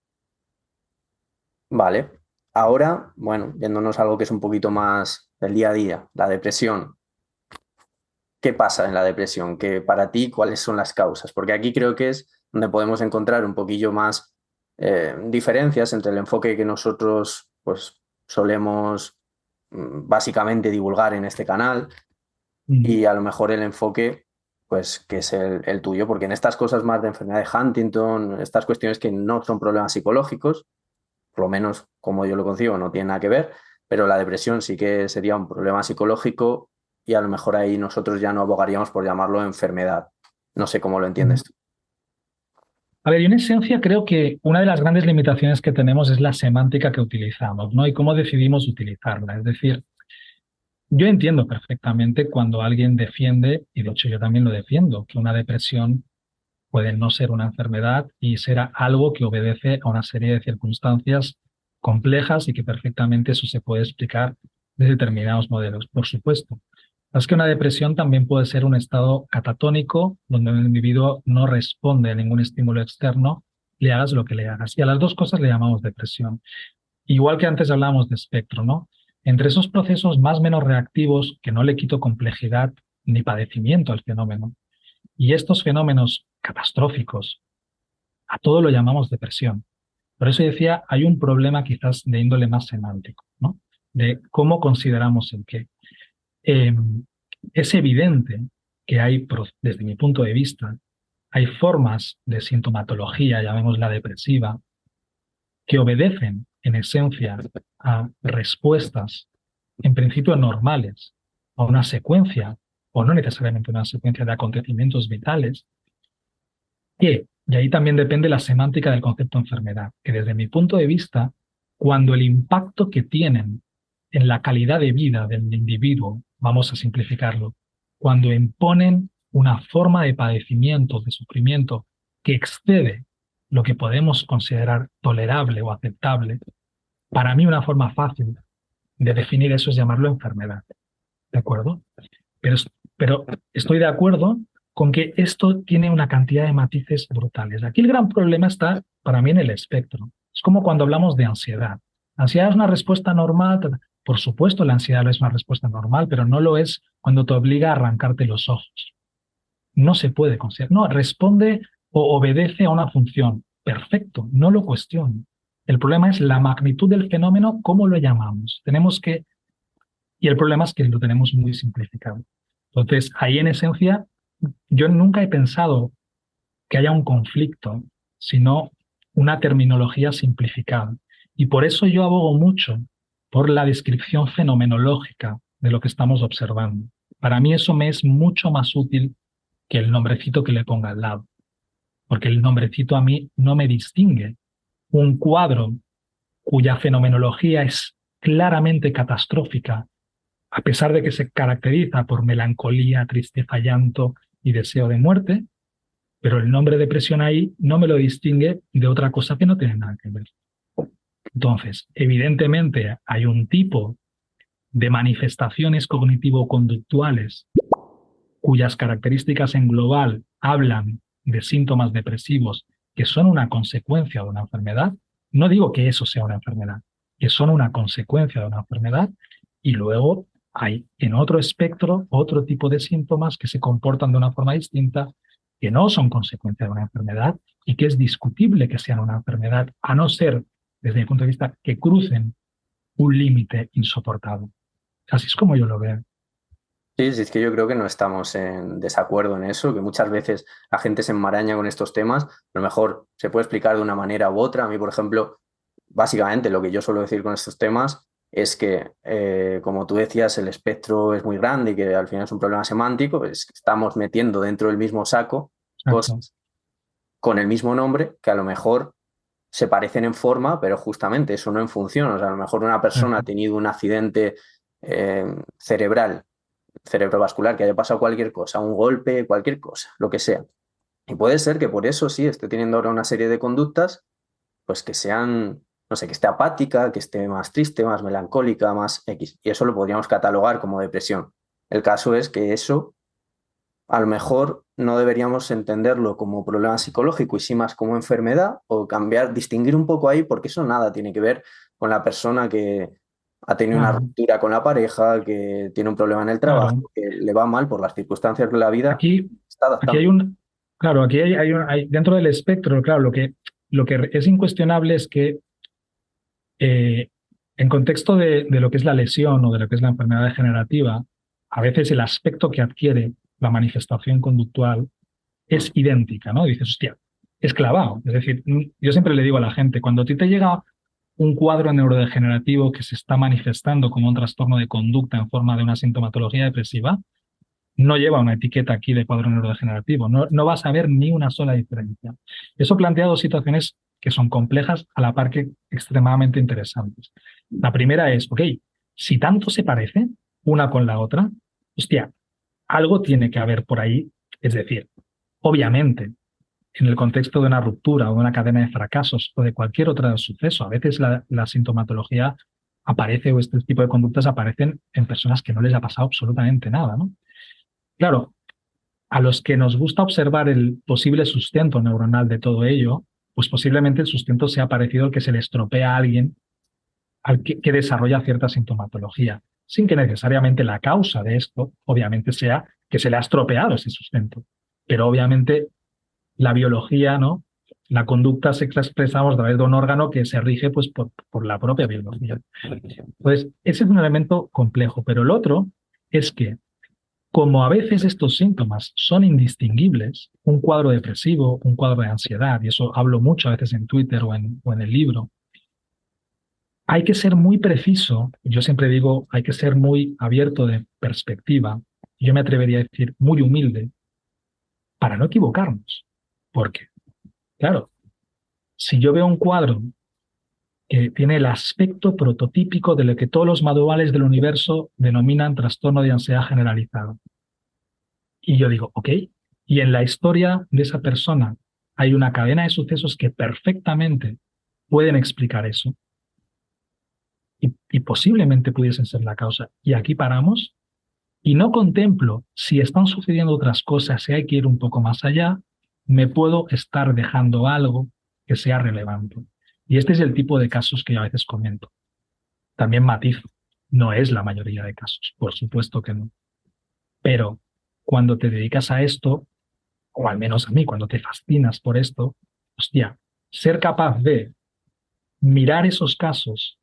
Vale. Ahora, bueno, yéndonos a algo que es un poquito más del día a día, la depresión. ¿Qué pasa en la depresión? ¿Qué para ti cuáles son las causas? Porque aquí creo que es donde podemos encontrar un poquillo más diferencias entre el enfoque que nosotros pues solemos básicamente divulgar en este canal Mm. y a lo mejor el enfoque pues que es el tuyo, porque en estas cosas más de enfermedad de Huntington, estas cuestiones que no son problemas psicológicos, por lo menos como yo lo concibo, no tiene nada que ver, pero la depresión sí que sería un problema psicológico y a lo mejor ahí nosotros ya no abogaríamos por llamarlo enfermedad. No sé cómo lo Mm. entiendes tú. A ver, y en esencia creo que una de las grandes limitaciones que tenemos es la semántica que utilizamos, ¿no? Y cómo decidimos utilizarla. Es decir, yo entiendo perfectamente cuando alguien defiende, y de hecho yo también lo defiendo, que una depresión puede no ser una enfermedad y ser algo que obedece a una serie de circunstancias complejas y que perfectamente eso se puede explicar de determinados modelos, por supuesto. Es que una depresión también puede ser un estado catatónico donde el individuo no responde a ningún estímulo externo, le hagas lo que le hagas. Y a las dos cosas le llamamos depresión. Igual que antes hablábamos de espectro, ¿no? Entre esos procesos más o menos reactivos, que no le quito complejidad ni padecimiento al fenómeno, y estos fenómenos catastróficos, a todo lo llamamos depresión. Por eso decía, hay un problema quizás de índole más semántico, ¿no? De cómo consideramos el qué. Eh, es evidente que hay, desde mi punto de vista, hay formas de sintomatología, llamémosla depresiva, que obedecen en esencia a respuestas en principio normales, a una secuencia, o no necesariamente una secuencia de acontecimientos vitales, y ahí también depende la semántica del concepto de enfermedad, que desde mi punto de vista, cuando el impacto que tienen en la calidad de vida del individuo, vamos a simplificarlo, cuando imponen una forma de padecimiento, de sufrimiento, que excede lo que podemos considerar tolerable o aceptable, para mí una forma fácil de definir eso es llamarlo enfermedad. ¿De acuerdo? Pero, pero estoy de acuerdo con que esto tiene una cantidad de matices brutales. Aquí el gran problema está para mí en el espectro. Es como cuando hablamos de ansiedad. La ansiedad es una respuesta normal. Por supuesto, la ansiedad es una respuesta normal, pero no lo es cuando te obliga a arrancarte los ojos. No se puede considerar. No, responde o obedece a una función. Perfecto, no lo cuestiono. El problema es la magnitud del fenómeno, ¿cómo lo llamamos? Y el problema es que lo tenemos muy simplificado. Entonces, ahí en esencia, yo nunca he pensado que haya un conflicto, sino una terminología simplificada. Y por eso yo abogo mucho por la descripción fenomenológica de lo que estamos observando. Para mí eso me es mucho más útil que el nombrecito que le ponga al lado, porque el nombrecito a mí no me distingue. Un cuadro cuya fenomenología es claramente catastrófica, a pesar de que se caracteriza por melancolía, tristeza, llanto y deseo de muerte, pero el nombre depresión ahí no me lo distingue de otra cosa que no tiene nada que ver. Entonces, evidentemente hay un tipo de manifestaciones cognitivo-conductuales cuyas características en global hablan de síntomas depresivos que son una consecuencia de una enfermedad. No digo que eso sea una enfermedad, que son una consecuencia de una enfermedad, y luego hay en otro espectro otro tipo de síntomas que se comportan de una forma distinta, que no son consecuencia de una enfermedad y que es discutible que sean una enfermedad, a no ser, desde mi punto de vista, que crucen un límite insoportable. Así es como yo lo veo. Sí, sí, es que yo creo que no estamos en desacuerdo en eso, que muchas veces la gente se enmaraña con estos temas. A lo mejor se puede explicar de una manera u otra. A mí, por ejemplo, básicamente lo que yo suelo decir con estos temas es que, como tú decías, el espectro es muy grande y que al final es un problema semántico, es que estamos metiendo dentro del mismo saco Exacto. cosas con el mismo nombre que a lo mejor se parecen en forma, pero justamente eso no en función. O sea, a lo mejor una persona ha tenido un accidente cerebral, cerebrovascular, que haya pasado cualquier cosa, un golpe, cualquier cosa, lo que sea. Y puede ser que por eso sí esté teniendo ahora una serie de conductas, pues que sean, no sé, que esté apática, que esté más triste, más melancólica, más X. Y eso lo podríamos catalogar como depresión. El caso es que eso, a lo mejor, no deberíamos entenderlo como problema psicológico y sí más como enfermedad, o cambiar, distinguir un poco ahí, porque eso nada tiene que ver con la persona que ha tenido una Claro, ruptura con la pareja, que tiene un problema en el trabajo, claro. que le va mal por las circunstancias de la vida, Aquí, está aquí hay adaptando. claro, aquí dentro del espectro, claro, lo que es incuestionable es que eh, en contexto de lo que es la lesión o de lo que es la enfermedad degenerativa, a veces el aspecto que adquiere la manifestación conductual es idéntica, ¿no? Dices, hostia, es clavado. Es decir, yo siempre le digo a la gente, cuando a ti te llega un cuadro neurodegenerativo que se está manifestando como un trastorno de conducta en forma de una sintomatología depresiva, no lleva una etiqueta aquí de cuadro neurodegenerativo, no vas a ver ni una sola diferencia. Eso plantea dos situaciones que son complejas a la par que extremadamente interesantes. La primera es, ok, si tanto se parece una con la otra, hostia, algo tiene que haber por ahí. Es decir, obviamente, en el contexto de una ruptura o de una cadena de fracasos o de cualquier otro suceso, a veces la sintomatología aparece o este tipo de conductas aparecen en personas que no les ha pasado absolutamente nada, ¿no? Claro, a los que nos gusta observar el posible sustento neuronal de todo ello, pues posiblemente el sustento sea parecido al que se le estropea a alguien que desarrolla cierta sintomatología, sin que necesariamente la causa de esto, obviamente, sea que se le ha estropeado ese sustento. Pero obviamente la biología, ¿no? La conducta se expresamos a través de un órgano que se rige pues, por la propia biología. Entonces, ese es un elemento complejo, pero el otro es que como a veces estos síntomas son indistinguibles, un cuadro depresivo, un cuadro de ansiedad, y eso hablo mucho a veces en Twitter o en el libro, hay que ser muy preciso. Yo siempre digo, hay que ser muy abierto de perspectiva. Yo me atrevería a decir muy humilde para no equivocarnos. Porque, claro, si yo veo un cuadro que tiene el aspecto prototípico de lo que todos los manuales del universo denominan trastorno de ansiedad generalizado, y yo digo, ok, y en la historia de esa persona hay una cadena de sucesos que perfectamente pueden explicar eso y posiblemente pudiesen ser la causa. Y aquí paramos y no contemplo si están sucediendo otras cosas, si hay que ir un poco más allá, me puedo estar dejando algo que sea relevante. Y este es el tipo de casos que yo a veces comento. También matizo, no es la mayoría de casos, por supuesto que no. Pero cuando te dedicas a esto, o al menos a mí, cuando te fascinas por esto, hostia, ser capaz de mirar esos casos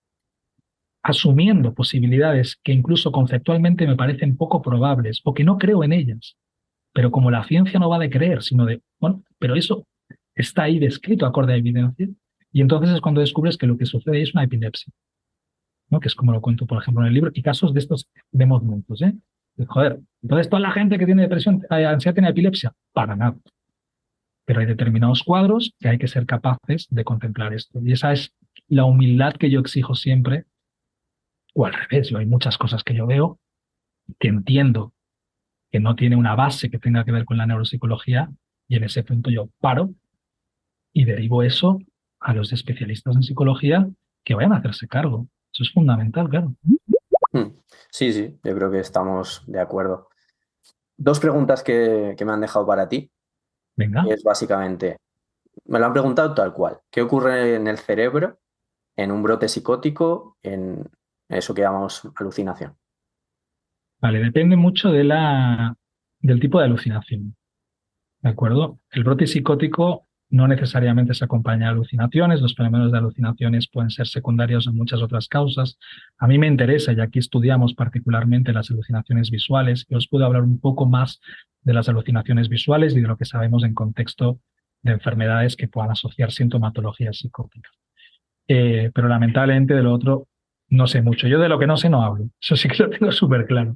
asumiendo posibilidades que incluso conceptualmente me parecen poco probables o que no creo en ellas, pero como la ciencia no va de creer, sino de, bueno, pero eso está ahí descrito acorde a evidencia, y entonces es cuando descubres que lo que sucede ahí es una epilepsia, ¿no? Que es como lo cuento, por ejemplo, en el libro, y casos de estos vemos muchos, ¿eh? Joder, entonces toda la gente que tiene depresión, ansiedad, tiene epilepsia, para nada. Pero hay determinados cuadros que hay que ser capaces de contemplar esto. Y esa es la humildad que yo exijo siempre, o al revés, yo hay muchas cosas que yo veo que entiendo que no tiene una base que tenga que ver con la neuropsicología, y en ese punto yo paro y derivo eso a los especialistas en psicología que vayan a hacerse cargo. Eso es fundamental, claro. Sí, sí, yo creo que estamos de acuerdo. Dos preguntas que me han dejado para ti. Venga. Es básicamente, me lo han preguntado tal cual. ¿Qué ocurre en el cerebro en un brote psicótico, en eso que llamamos alucinación? Vale, depende mucho del tipo de alucinación. ¿De acuerdo? El brote psicótico no necesariamente se acompaña de alucinaciones. Los fenómenos de alucinaciones pueden ser secundarios en muchas otras causas. A mí me interesa, y aquí estudiamos particularmente las alucinaciones visuales, y os puedo hablar un poco más de las alucinaciones visuales y de lo que sabemos en contexto de enfermedades que puedan asociar sintomatología psicótica. Pero lamentablemente de lo otro no sé mucho. Yo de lo que no sé no hablo. Eso sí que lo tengo súper claro.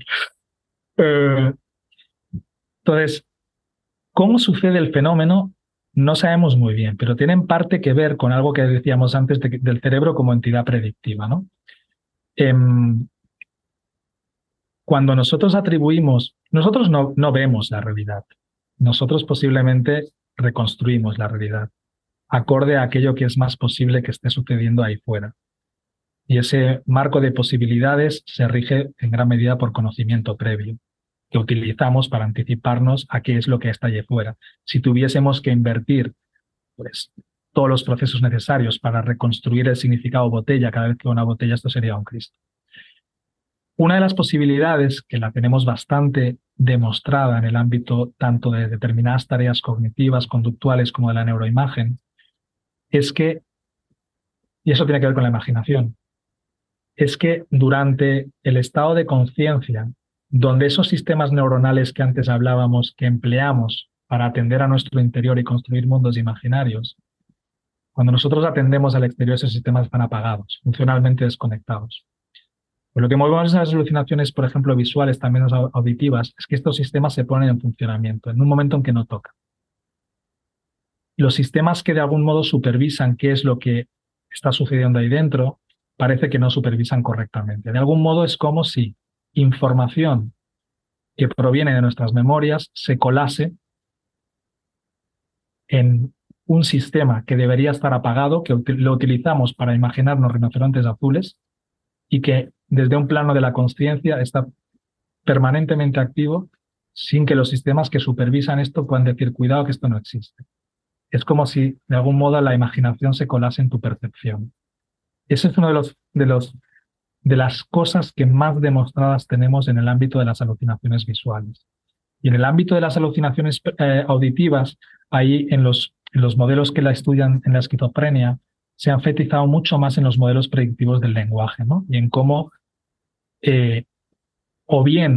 Eh, entonces, ¿cómo sucede el fenómeno? No sabemos muy bien, pero tiene en parte que ver con algo que decíamos antes del cerebro como entidad predictiva, ¿no? Em, Cuando nosotros atribuimos, nosotros no vemos la realidad, nosotros posiblemente reconstruimos la realidad, acorde a aquello que es más posible que esté sucediendo ahí fuera. Y ese marco de posibilidades se rige en gran medida por conocimiento previo, que utilizamos para anticiparnos a qué es lo que está allí fuera. Si tuviésemos que invertir pues, todos los procesos necesarios para reconstruir el significado botella cada vez que una botella, esto sería un Cristo. Una de las posibilidades, que la tenemos bastante demostrada en el ámbito tanto de determinadas tareas cognitivas, conductuales, como de la neuroimagen, es que, y eso tiene que ver con la imaginación, es que durante el estado de conciencia, donde esos sistemas neuronales que antes hablábamos, que empleamos para atender a nuestro interior y construir mundos imaginarios, cuando nosotros atendemos al exterior, esos sistemas están apagados, funcionalmente desconectados. Pues lo que movemos esas alucinaciones, por ejemplo, visuales, también auditivas, es que estos sistemas se ponen en funcionamiento en un momento en que no toca. Los sistemas que de algún modo supervisan qué es lo que está sucediendo ahí dentro, parece que no supervisan correctamente. De algún modo es como si información que proviene de nuestras memorias se colase en un sistema que debería estar apagado, que lo utilizamos para imaginarnos rinocerontes azules, y que desde un plano de la conciencia está permanentemente activo sin que los sistemas que supervisan esto puedan decir, cuidado que esto no existe. Es como si de algún modo la imaginación se colase en tu percepción. Ese es uno de las cosas que más demostradas tenemos en el ámbito de las alucinaciones visuales. Y en el ámbito de las alucinaciones auditivas, ahí en los modelos que la estudian en la esquizofrenia, se han fetizado mucho más en los modelos predictivos del lenguaje, ¿no? Y en cómo o bien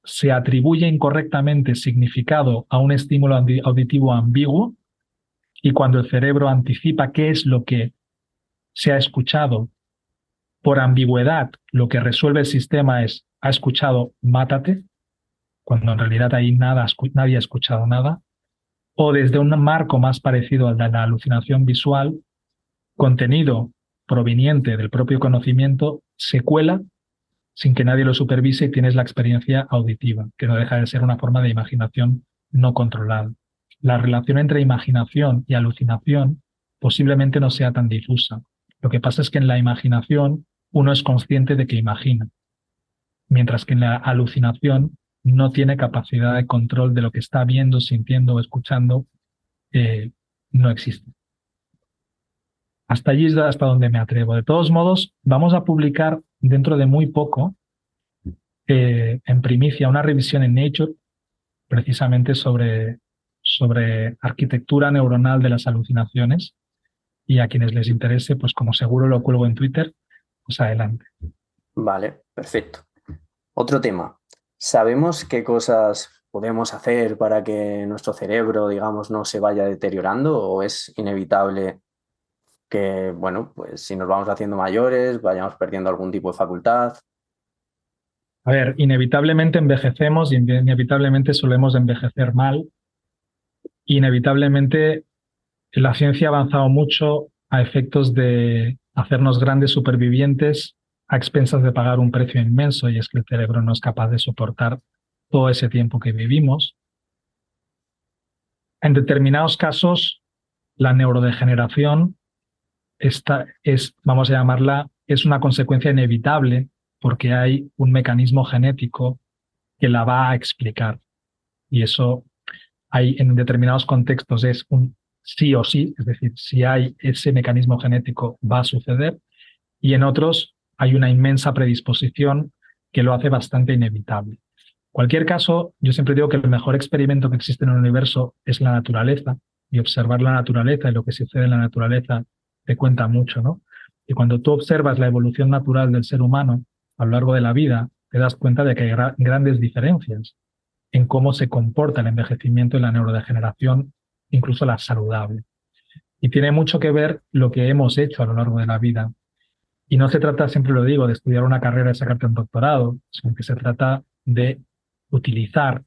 se atribuye incorrectamente significado a un estímulo auditivo ambiguo y cuando el cerebro anticipa qué es lo que se ha escuchado por ambigüedad, lo que resuelve el sistema es, ha escuchado, mátate, cuando en realidad ahí nadie ha escuchado nada, o desde un marco más parecido al de la alucinación visual, contenido proveniente del propio conocimiento se cuela sin que nadie lo supervise y tienes la experiencia auditiva, que no deja de ser una forma de imaginación no controlada. La relación entre imaginación y alucinación posiblemente no sea tan difusa. Lo que pasa es que en la imaginación uno es consciente de que imagina, mientras que en la alucinación no tiene capacidad de control de lo que está viendo, sintiendo o escuchando, no existe. Hasta allí es hasta donde me atrevo. De todos modos, vamos a publicar dentro de muy poco, en primicia, una revisión en Nature precisamente sobre arquitectura neuronal de las alucinaciones, y a quienes les interese, pues como seguro lo cuelgo en Twitter, pues adelante. Vale, perfecto. Otro tema. ¿Sabemos qué cosas podemos hacer para que nuestro cerebro, digamos, no se vaya deteriorando o es inevitable que, bueno, pues si nos vamos haciendo mayores, vayamos perdiendo algún tipo de facultad? A ver, inevitablemente envejecemos y inevitablemente solemos envejecer mal. Inevitablemente la ciencia ha avanzado mucho a efectos de hacernos grandes supervivientes a expensas de pagar un precio inmenso, y es que el cerebro no es capaz de soportar todo ese tiempo que vivimos. En determinados casos, la neurodegeneración vamos a llamarla, es una consecuencia inevitable porque hay un mecanismo genético que la va a explicar. Y eso hay en determinados contextos es un sí o sí, es decir, si hay ese mecanismo genético va a suceder, y en otros hay una inmensa predisposición que lo hace bastante inevitable. En cualquier caso, yo siempre digo que el mejor experimento que existe en el universo es la naturaleza, y observar la naturaleza y lo que sucede en la naturaleza te cuenta mucho, ¿no? Y cuando tú observas la evolución natural del ser humano a lo largo de la vida, te das cuenta de que hay grandes diferencias en cómo se comporta el envejecimiento y la neurodegeneración, incluso la saludable. Y tiene mucho que ver lo que hemos hecho a lo largo de la vida. Y no se trata, siempre lo digo, de estudiar una carrera y sacarte un doctorado, sino que se trata de utilizar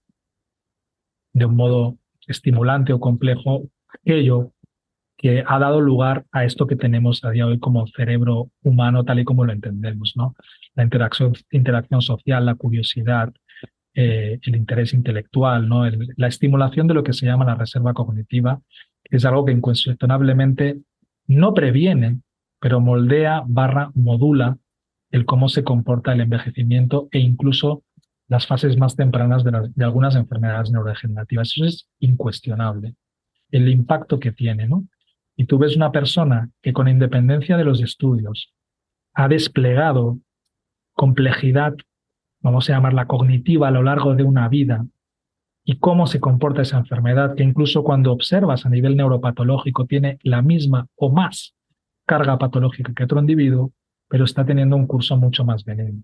de un modo estimulante o complejo aquello que ha dado lugar a esto que tenemos a día de hoy como cerebro humano, tal y como lo entendemos, ¿no? La interacción social, la curiosidad, el interés intelectual, ¿no? La estimulación de lo que se llama la reserva cognitiva, que es algo que incuestionablemente no previene, pero moldea, modula el cómo se comporta el envejecimiento e incluso las fases más tempranas de algunas enfermedades neurodegenerativas. Eso es incuestionable, el impacto que tiene, ¿no? Y tú ves una persona que con independencia de los estudios ha desplegado complejidad, vamos a llamarla cognitiva, a lo largo de una vida, y cómo se comporta esa enfermedad, que incluso cuando observas a nivel neuropatológico tiene la misma o más carga patológica que otro individuo, pero está teniendo un curso mucho más benigno.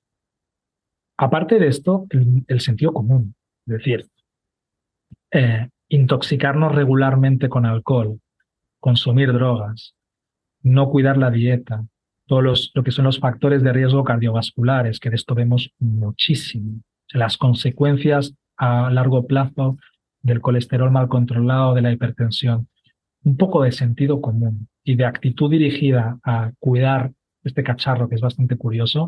Aparte de esto, el sentido común, es decir, intoxicarnos regularmente con alcohol, consumir drogas, no cuidar la dieta, lo que son los factores de riesgo cardiovasculares, que de esto vemos muchísimo. O sea, las consecuencias a largo plazo del colesterol mal controlado, de la hipertensión. Un poco de sentido común y de actitud dirigida a cuidar este cacharro, que es bastante curioso,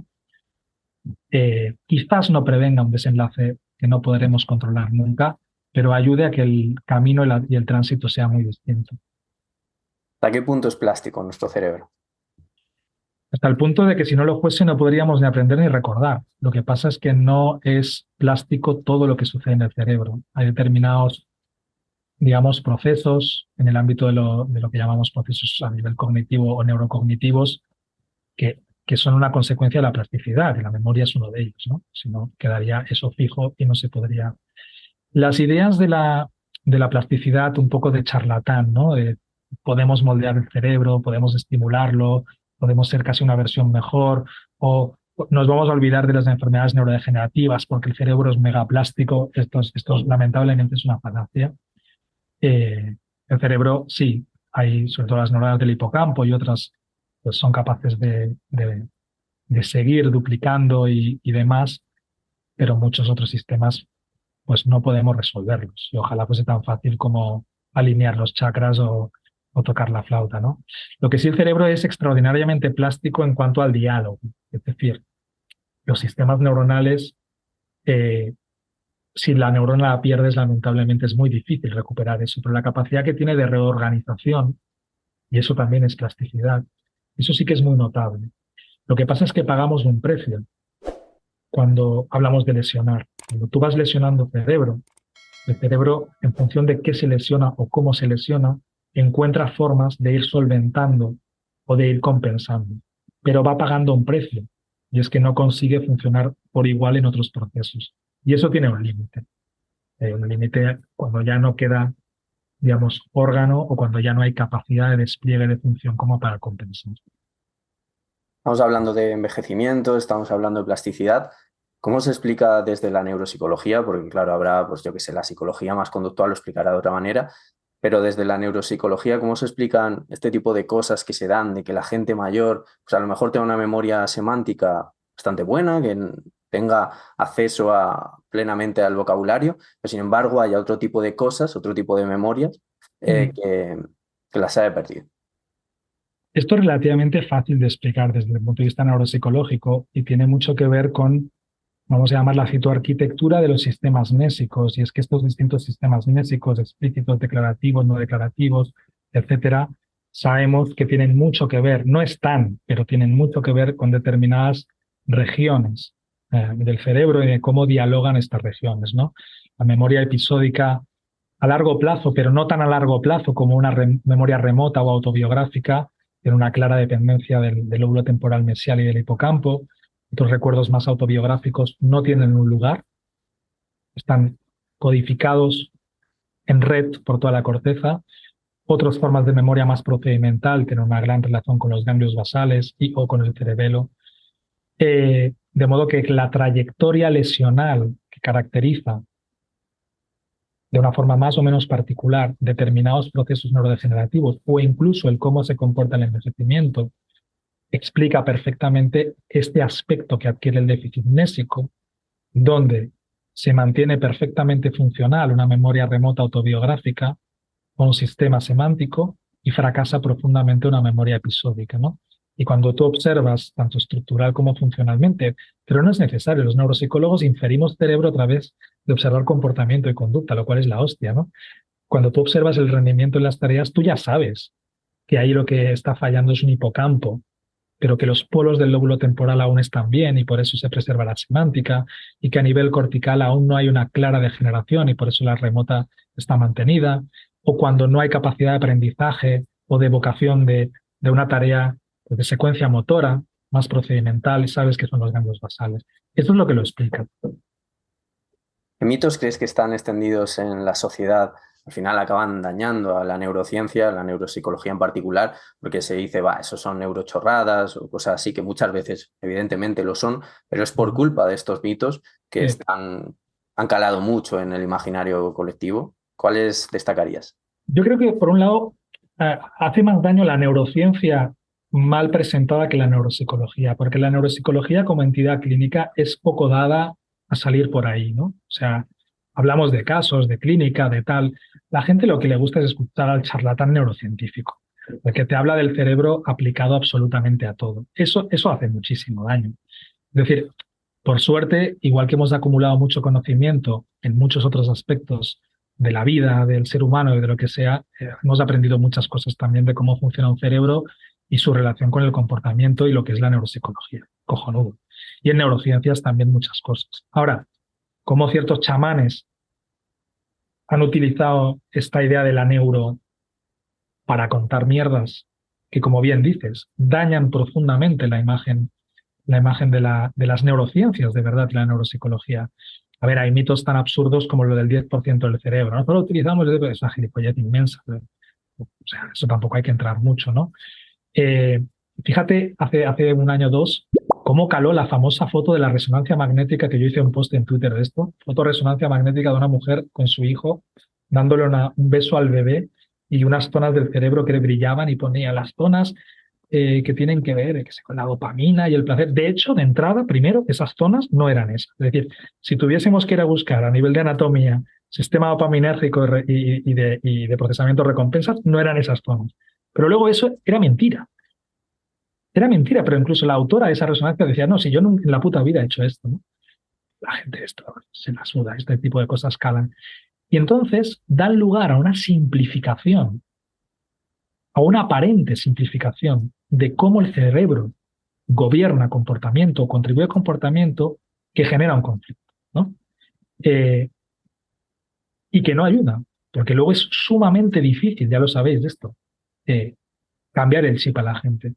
quizás no prevenga un desenlace que no podremos controlar nunca, pero ayude a que el camino y el tránsito sea muy distinto. ¿Hasta qué punto es plástico nuestro cerebro? Hasta el punto de que si no lo fuese no podríamos ni aprender ni recordar. Lo que pasa es que no es plástico todo lo que sucede en el cerebro. Hay determinados, digamos, procesos en el ámbito de lo que llamamos procesos a nivel cognitivo o neurocognitivos que son una consecuencia de la plasticidad, y la memoria es uno de ellos, ¿no? Si no, quedaría eso fijo y no se podría. Las ideas de la plasticidad, un poco de charlatán, ¿no? Podemos moldear el cerebro, podemos estimularlo, podemos ser casi una versión mejor, o nos vamos a olvidar de las enfermedades neurodegenerativas porque el cerebro es megaplástico. Esto lamentablemente es una falacia. El cerebro, sí, hay sobre todo las neuronas del hipocampo y otras pues son capaces de seguir duplicando y demás, pero muchos otros sistemas pues no podemos resolverlos. Y ojalá fuese tan fácil como alinear los chakras o tocar la flauta, ¿no? Lo que sí, el cerebro es extraordinariamente plástico en cuanto al diálogo. Es decir, los sistemas neuronales, eh, si la neurona la pierdes, lamentablemente es muy difícil recuperar eso, pero la capacidad que tiene de reorganización, y eso también es plasticidad, eso sí que es muy notable. Lo que pasa es que pagamos un precio cuando hablamos de lesionar. Cuando tú vas lesionando cerebro, el cerebro, en función de qué se lesiona o cómo se lesiona, encuentra formas de ir solventando o de ir compensando, pero va pagando un precio, y es que no consigue funcionar por igual en otros procesos. Y eso tiene un límite cuando ya no queda, digamos, órgano o cuando ya no hay capacidad de despliegue de función como para compensar. Estamos hablando de envejecimiento, estamos hablando de plasticidad. ¿Cómo se explica desde la neuropsicología? Porque claro, habrá, pues yo qué sé, la psicología más conductual lo explicará de otra manera, pero desde la neuropsicología, ¿cómo se explican este tipo de cosas que se dan, de que la gente mayor, pues a lo mejor tenga una memoria semántica bastante buena, que tenga acceso plenamente al vocabulario, pero sin embargo haya otro tipo de cosas, otro tipo de memorias que las haya perdido? Esto es relativamente fácil de explicar desde el punto de vista neuropsicológico y tiene mucho que ver con, vamos a llamar la citoarquitectura de los sistemas mésicos, y es que estos distintos sistemas mésicos, explícitos, declarativos, no declarativos, etcétera, sabemos que tienen mucho que ver, no están, pero tienen mucho que ver con determinadas regiones del cerebro y de cómo dialogan estas regiones, ¿no? La memoria episódica a largo plazo, pero no tan a largo plazo como una memoria remota o autobiográfica, tiene una clara dependencia del lóbulo temporal mesial y del hipocampo. Otros recuerdos más autobiográficos no tienen un lugar, están codificados en red por toda la corteza. Otras formas de memoria más procedimental tienen una gran relación con los ganglios basales y o con el cerebelo. De modo que la trayectoria lesional que caracteriza de una forma más o menos particular determinados procesos neurodegenerativos o incluso el cómo se comporta el envejecimiento, explica perfectamente este aspecto que adquiere el déficit mnésico, donde se mantiene perfectamente funcional una memoria remota autobiográfica o un sistema semántico y fracasa profundamente una memoria episódica, ¿no? Y cuando tú observas, tanto estructural como funcionalmente, pero no es necesario, los neuropsicólogos inferimos cerebro a través de observar comportamiento y conducta, lo cual es la hostia, ¿no? Cuando tú observas el rendimiento en las tareas, tú ya sabes que ahí lo que está fallando es un hipocampo, pero que los polos del lóbulo temporal aún están bien y por eso se preserva la semántica, y que a nivel cortical aún no hay una clara degeneración y por eso la remota está mantenida, o cuando no hay capacidad de aprendizaje o de evocación de una tarea pues, de secuencia motora más procedimental y sabes que son los ganglios basales. Esto es lo que lo explica. ¿Qué mitos crees que están extendidos en la sociedad? Al final acaban dañando a la neurociencia, a la neuropsicología en particular, porque se dice, va, eso son neurochorradas o cosas así, que muchas veces evidentemente lo son, pero es por culpa de estos mitos que han calado mucho en el imaginario colectivo. ¿Cuáles destacarías? Yo creo que, por un lado, hace más daño la neurociencia mal presentada que la neuropsicología, porque la neuropsicología como entidad clínica es poco dada a salir por ahí, ¿no? O sea, hablamos de casos, de clínica, de tal. La gente lo que le gusta es escuchar al charlatán neurocientífico, el que te habla del cerebro aplicado absolutamente a todo. Eso hace muchísimo daño. Es decir, por suerte, igual que hemos acumulado mucho conocimiento en muchos otros aspectos de la vida, del ser humano y de lo que sea, hemos aprendido muchas cosas también de cómo funciona un cerebro y su relación con el comportamiento y lo que es la neuropsicología. Cojonudo. Y en neurociencias también muchas cosas. Ahora, cómo ciertos chamanes han utilizado esta idea de la neuro para contar mierdas que, como bien dices, dañan profundamente la imagen de las neurociencias, de verdad, de la neuropsicología. A ver, hay mitos tan absurdos como lo del 10% del cerebro. Nosotros lo utilizamos, es una gilipollez inmensa. O sea, eso tampoco hay que entrar mucho, ¿no? Eh, Fíjate, hace un año o dos, cómo caló la famosa foto de la resonancia magnética que yo hice un post en Twitter de esto, foto resonancia magnética de una mujer con su hijo dándole un beso al bebé y unas zonas del cerebro que le brillaban y ponía las zonas que tienen que ver con la dopamina y el placer. De hecho, de entrada, primero, esas zonas no eran esas. Es decir, si tuviésemos que ir a buscar a nivel de anatomía, sistema dopaminérgico y de procesamiento de recompensas, no eran esas zonas. Pero luego eso era mentira. Era mentira, pero incluso la autora de esa resonancia decía, no, si yo nunca en la puta vida he hecho esto, ¿no? La gente esto se la suda, este tipo de cosas calan. Y entonces dan lugar a una simplificación, a una aparente simplificación de cómo el cerebro gobierna comportamiento o contribuye a comportamiento que genera un conflicto, ¿no? Eh, y que no ayuda, porque luego es sumamente difícil, ya lo sabéis de esto, cambiar el chip a la gente.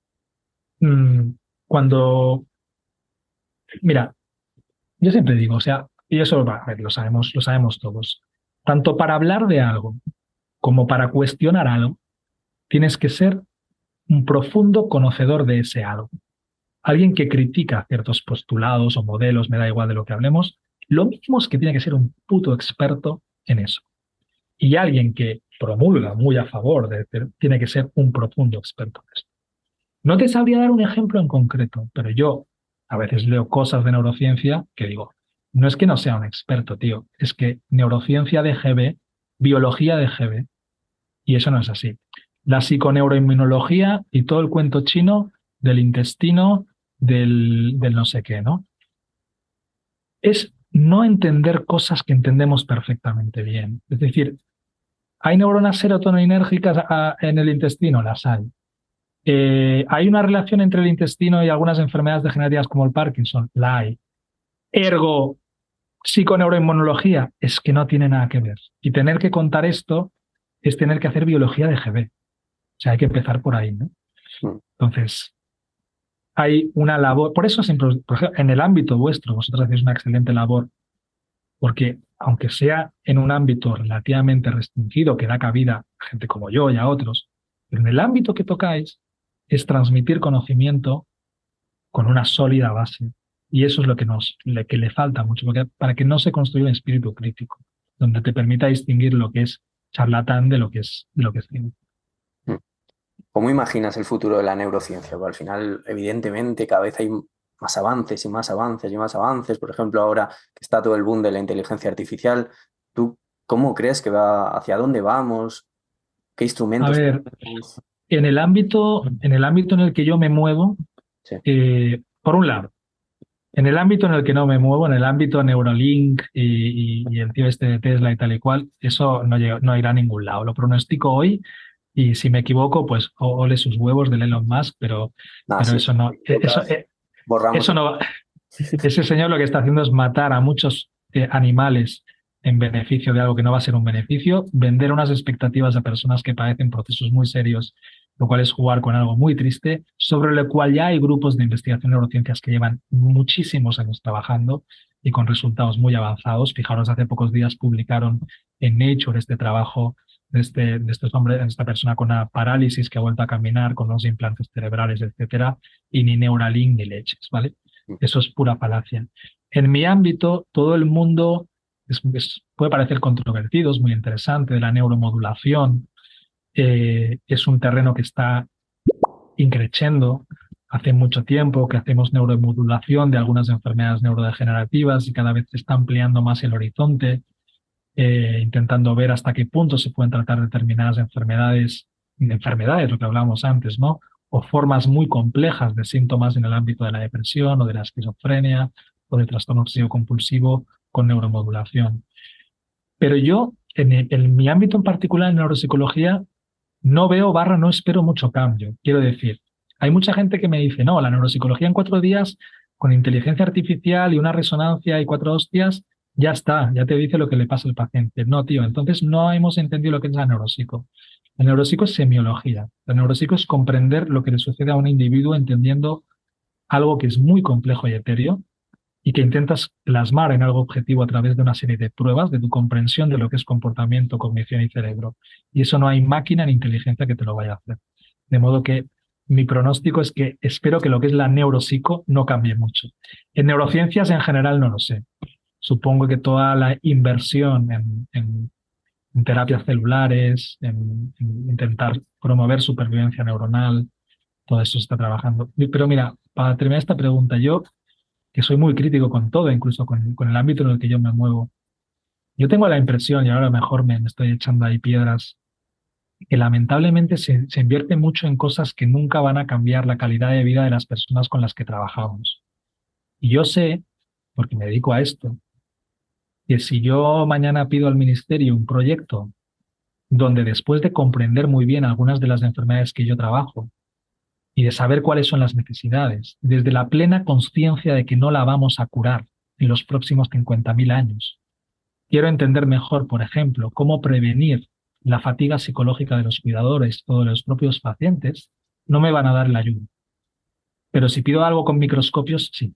Cuando, mira, yo siempre digo, o sea, y eso a ver, lo sabemos todos, tanto para hablar de algo como para cuestionar algo, tienes que ser un profundo conocedor de ese algo. Alguien que critica ciertos postulados o modelos, me da igual de lo que hablemos, lo mismo es que tiene que ser un puto experto en eso. Y alguien que promulga muy a favor tiene que ser un profundo experto en eso. No te sabría dar un ejemplo en concreto, pero yo a veces leo cosas de neurociencia que digo, no es que no sea un experto, tío, es que neurociencia de GB, biología de GB, y eso no es así. La psiconeuroinmunología y todo el cuento chino del intestino, del no sé qué, ¿no? Es no entender cosas que entendemos perfectamente bien. Es decir, ¿hay neuronas serotoninérgicas en el intestino? Las hay. ¿Hay una relación entre el intestino y algunas enfermedades degenerativas como el Parkinson? La hay. Ergo, psiconeuroinmunología es que no tiene nada que ver. Y tener que contar esto es tener que hacer biología de GB. O sea, hay que empezar por ahí, ¿no? Entonces, hay una labor, por eso siempre, por ejemplo, en el ámbito vuestro, vosotros hacéis una excelente labor, porque aunque sea en un ámbito relativamente restringido, que da cabida a gente como yo y a otros, pero en el ámbito que tocáis es transmitir conocimiento con una sólida base. Y eso es lo que le falta mucho, porque para que no se construya un espíritu crítico, donde te permita distinguir lo que es charlatán de lo que es ciencia. ¿Cómo imaginas el futuro de la neurociencia? Porque al final, evidentemente, cada vez hay más avances y más avances y más avances. Por ejemplo, ahora que está todo el boom de la inteligencia artificial, ¿tú cómo crees que va, hacia dónde vamos? ¿Qué A instrumentos ver, tenemos? en el ámbito en el que yo me muevo, Sí. por un lado, en el ámbito en el que no me muevo, en el ámbito Neuralink y el tío este de Tesla y tal y cual, eso no irá a ningún lado. Lo pronostico hoy y si me equivoco, pues ole sus huevos de Elon Musk, Nada, pero sí. eso no, Borramos. eso no, ese señor lo que está haciendo es matar a muchos animales en beneficio de algo que no va a ser un beneficio, vender unas expectativas a personas que padecen procesos muy serios, lo cual es jugar con algo muy triste, sobre lo cual ya hay grupos de investigación en neurociencias que llevan muchísimos años trabajando y con resultados muy avanzados. Fijaros, hace pocos días publicaron en Nature este trabajo de estos hombres, de esta persona con una parálisis que ha vuelto a caminar, con los implantes cerebrales, etcétera, y ni Neuralink ni leches, ¿vale? Eso es pura falacia. En mi ámbito, todo el mundo puede parecer controvertido, es muy interesante, de la neuromodulación. Es un terreno que está increciendo. Hace mucho tiempo que hacemos neuromodulación de algunas enfermedades neurodegenerativas y cada vez se está ampliando más el horizonte, intentando ver hasta qué punto se pueden tratar determinadas enfermedades, lo que hablábamos antes, ¿no? O formas muy complejas de síntomas en el ámbito de la depresión o de la esquizofrenia o del trastorno obsesivo compulsivo con neuromodulación. Pero yo, en mi ámbito en particular, en neuropsicología, no veo no espero mucho cambio. Quiero decir, hay mucha gente que me dice, no, la neuropsicología en 4 días, con inteligencia artificial y una resonancia y 4 hostias, ya está, ya te dice lo que le pasa al paciente. No, tío, entonces no hemos entendido lo que es la neuropsico. La neuropsico es semiología. La neuropsico es comprender lo que le sucede a un individuo entendiendo algo que es muy complejo y etéreo y que intentas plasmar en algo objetivo a través de una serie de pruebas de tu comprensión de lo que es comportamiento, cognición y cerebro. Y eso no hay máquina ni inteligencia que te lo vaya a hacer. De modo que mi pronóstico es que espero que lo que es la neuropsico no cambie mucho. En neurociencias en general no lo sé. Supongo que toda la inversión en terapias celulares, en intentar promover supervivencia neuronal, todo eso está trabajando. Pero mira, para terminar esta pregunta, yo que soy muy crítico con todo, incluso con el ámbito en el que yo me muevo, yo tengo la impresión, y ahora mejor me estoy echando ahí piedras, que lamentablemente se invierte mucho en cosas que nunca van a cambiar la calidad de vida de las personas con las que trabajamos. Y yo sé, porque me dedico a esto, que si yo mañana pido al ministerio un proyecto donde después de comprender muy bien algunas de las enfermedades que yo trabajo y de saber cuáles son las necesidades, desde la plena conciencia de que no la vamos a curar en los próximos 50.000 años, quiero entender mejor, por ejemplo, cómo prevenir la fatiga psicológica de los cuidadores o de los propios pacientes, no me van a dar la ayuda. Pero si pido algo con microscopios, sí.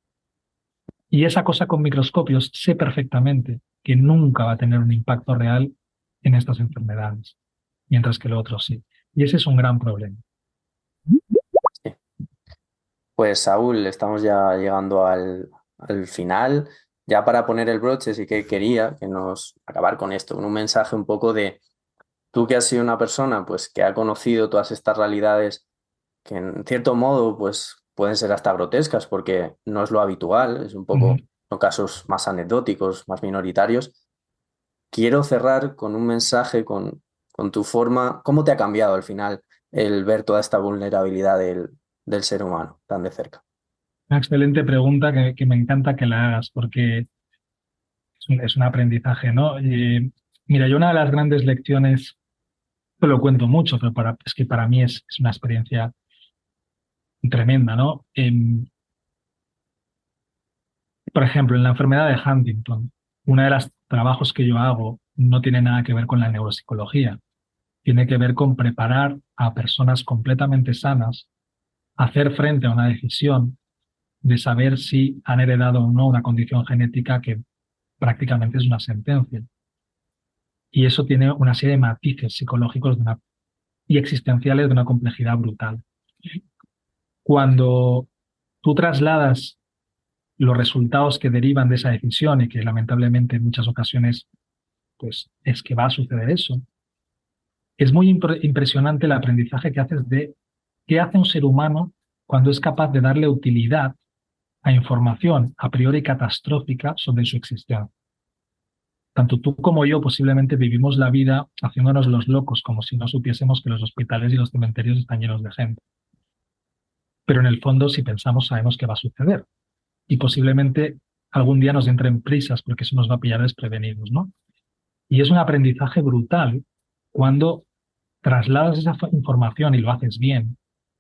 Y esa cosa con microscopios sé perfectamente que nunca va a tener un impacto real en estas enfermedades, mientras que lo otro sí. Y ese es un gran problema. Sí. Pues Saúl, estamos ya llegando al final. Ya para poner el broche, sí que quería que nos acabar con esto, con un mensaje un poco de tú que has sido una persona pues que ha conocido todas estas realidades que en cierto modo pues pueden ser hasta grotescas porque no es lo habitual, es un Ujú. poco, son casos más anecdóticos, más minoritarios. Quiero cerrar con un mensaje, con tu forma, ¿cómo te ha cambiado al final el ver toda esta vulnerabilidad del ser humano tan de cerca? Una excelente pregunta que me encanta que la hagas porque es un aprendizaje, ¿no? Mira, yo una de las grandes lecciones, te lo cuento mucho, pero es que para mí es una experiencia tremenda, ¿no? Por ejemplo, en la enfermedad de Huntington, uno de los trabajos que yo hago no tiene nada que ver con la neuropsicología, tiene que ver con preparar a personas completamente sanas a hacer frente a una decisión de saber si han heredado o no una condición genética que prácticamente es una sentencia. Y eso tiene una serie de matices psicológicos y existenciales de una complejidad brutal. Cuando tú trasladas los resultados que derivan de esa decisión y que lamentablemente en muchas ocasiones pues es que va a suceder eso, es muy impresionante el aprendizaje que haces de qué hace un ser humano cuando es capaz de darle utilidad a información a priori catastrófica sobre su existencia. Tanto tú como yo posiblemente vivimos la vida haciéndonos los locos, como si no supiésemos que los hospitales y los cementerios están llenos de gente. Pero en el fondo, si pensamos, sabemos que va a suceder. Y posiblemente algún día nos entren prisas porque eso nos va a pillar desprevenidos, ¿no? Y es un aprendizaje brutal cuando trasladas esa información y lo haces bien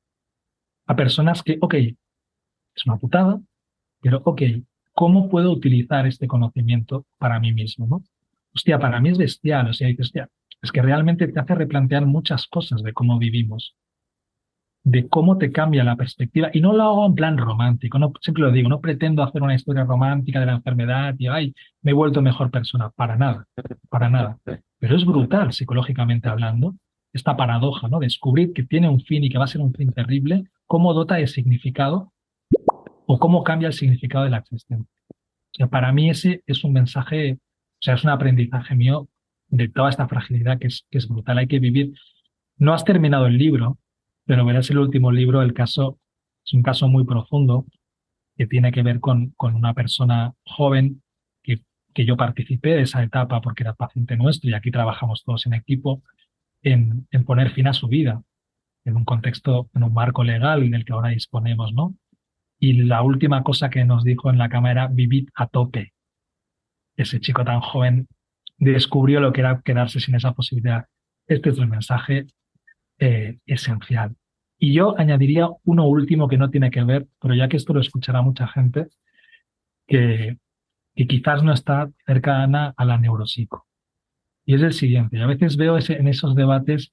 a personas que, ok, es una putada, pero ok, ¿cómo puedo utilizar este conocimiento para mí mismo, ¿no? Hostia, para mí es bestial, o sea, dices, hostia, es que realmente te hace replantear muchas cosas de cómo vivimos, de cómo te cambia la perspectiva. Y no lo hago en plan romántico, no, siempre lo digo, no pretendo hacer una historia romántica de la enfermedad y, ay, me he vuelto mejor persona, para nada, para nada. Pero es brutal, psicológicamente hablando, esta paradoja, ¿no? Descubrir que tiene un fin y que va a ser un fin terrible, cómo dota de significado o cómo cambia el significado de la existencia. O sea, para mí ese es un mensaje, o sea, es un aprendizaje mío de toda esta fragilidad que es brutal. Hay que vivir. No has terminado el libro, pero verás el último libro, el caso, es un caso muy profundo que tiene que ver con una persona joven que yo participé de esa etapa porque era paciente nuestro y aquí trabajamos todos en equipo en poner fin a su vida en un contexto, en un marco legal en el que ahora disponemos, ¿no? Y la última cosa que nos dijo en la cámara, vivid a tope. Ese chico tan joven descubrió lo que era quedarse sin esa posibilidad. Este es el mensaje esencial. Y yo añadiría uno último que no tiene que ver, pero ya que esto lo escuchará mucha gente, que, que quizás no está cercana a la neuropsico. Y es el siguiente. A veces veo en esos debates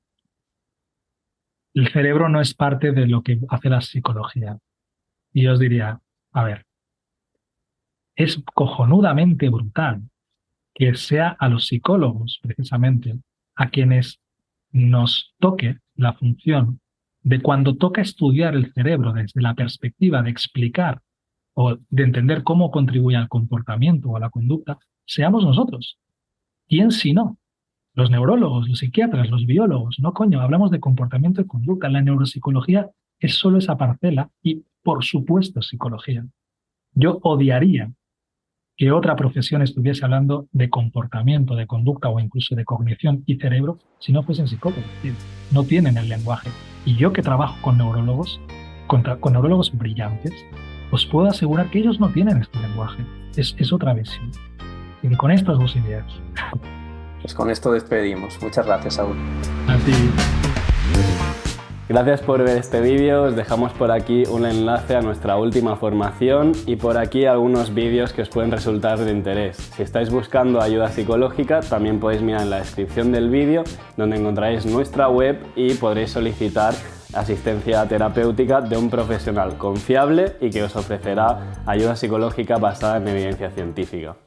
el cerebro no es parte de lo que hace la psicología. Y yo os diría, a ver, es cojonudamente brutal que sea a los psicólogos, precisamente, a quienes nos toque la función de cuando toca estudiar el cerebro desde la perspectiva de explicar o de entender cómo contribuye al comportamiento o a la conducta, seamos nosotros. ¿Quién si no? Los neurólogos, los psiquiatras, los biólogos. No, coño, hablamos de comportamiento y conducta. La neuropsicología es solo esa parcela y, por supuesto, psicología. Yo odiaría que otra profesión estuviese hablando de comportamiento, de conducta o incluso de cognición y cerebro si no fuesen psicólogos. No tienen el lenguaje. Y yo que trabajo con neurólogos, con neurólogos brillantes, os puedo asegurar que ellos no tienen este lenguaje. Es otra visión. Y con estas dos ideas. Pues con esto despedimos. Muchas gracias, Saúl. A ti. Gracias por ver este vídeo, os dejamos por aquí un enlace a nuestra última formación y por aquí algunos vídeos que os pueden resultar de interés. Si estáis buscando ayuda psicológica, también podéis mirar en la descripción del vídeo donde encontraréis nuestra web y podréis solicitar asistencia terapéutica de un profesional confiable y que os ofrecerá ayuda psicológica basada en evidencia científica.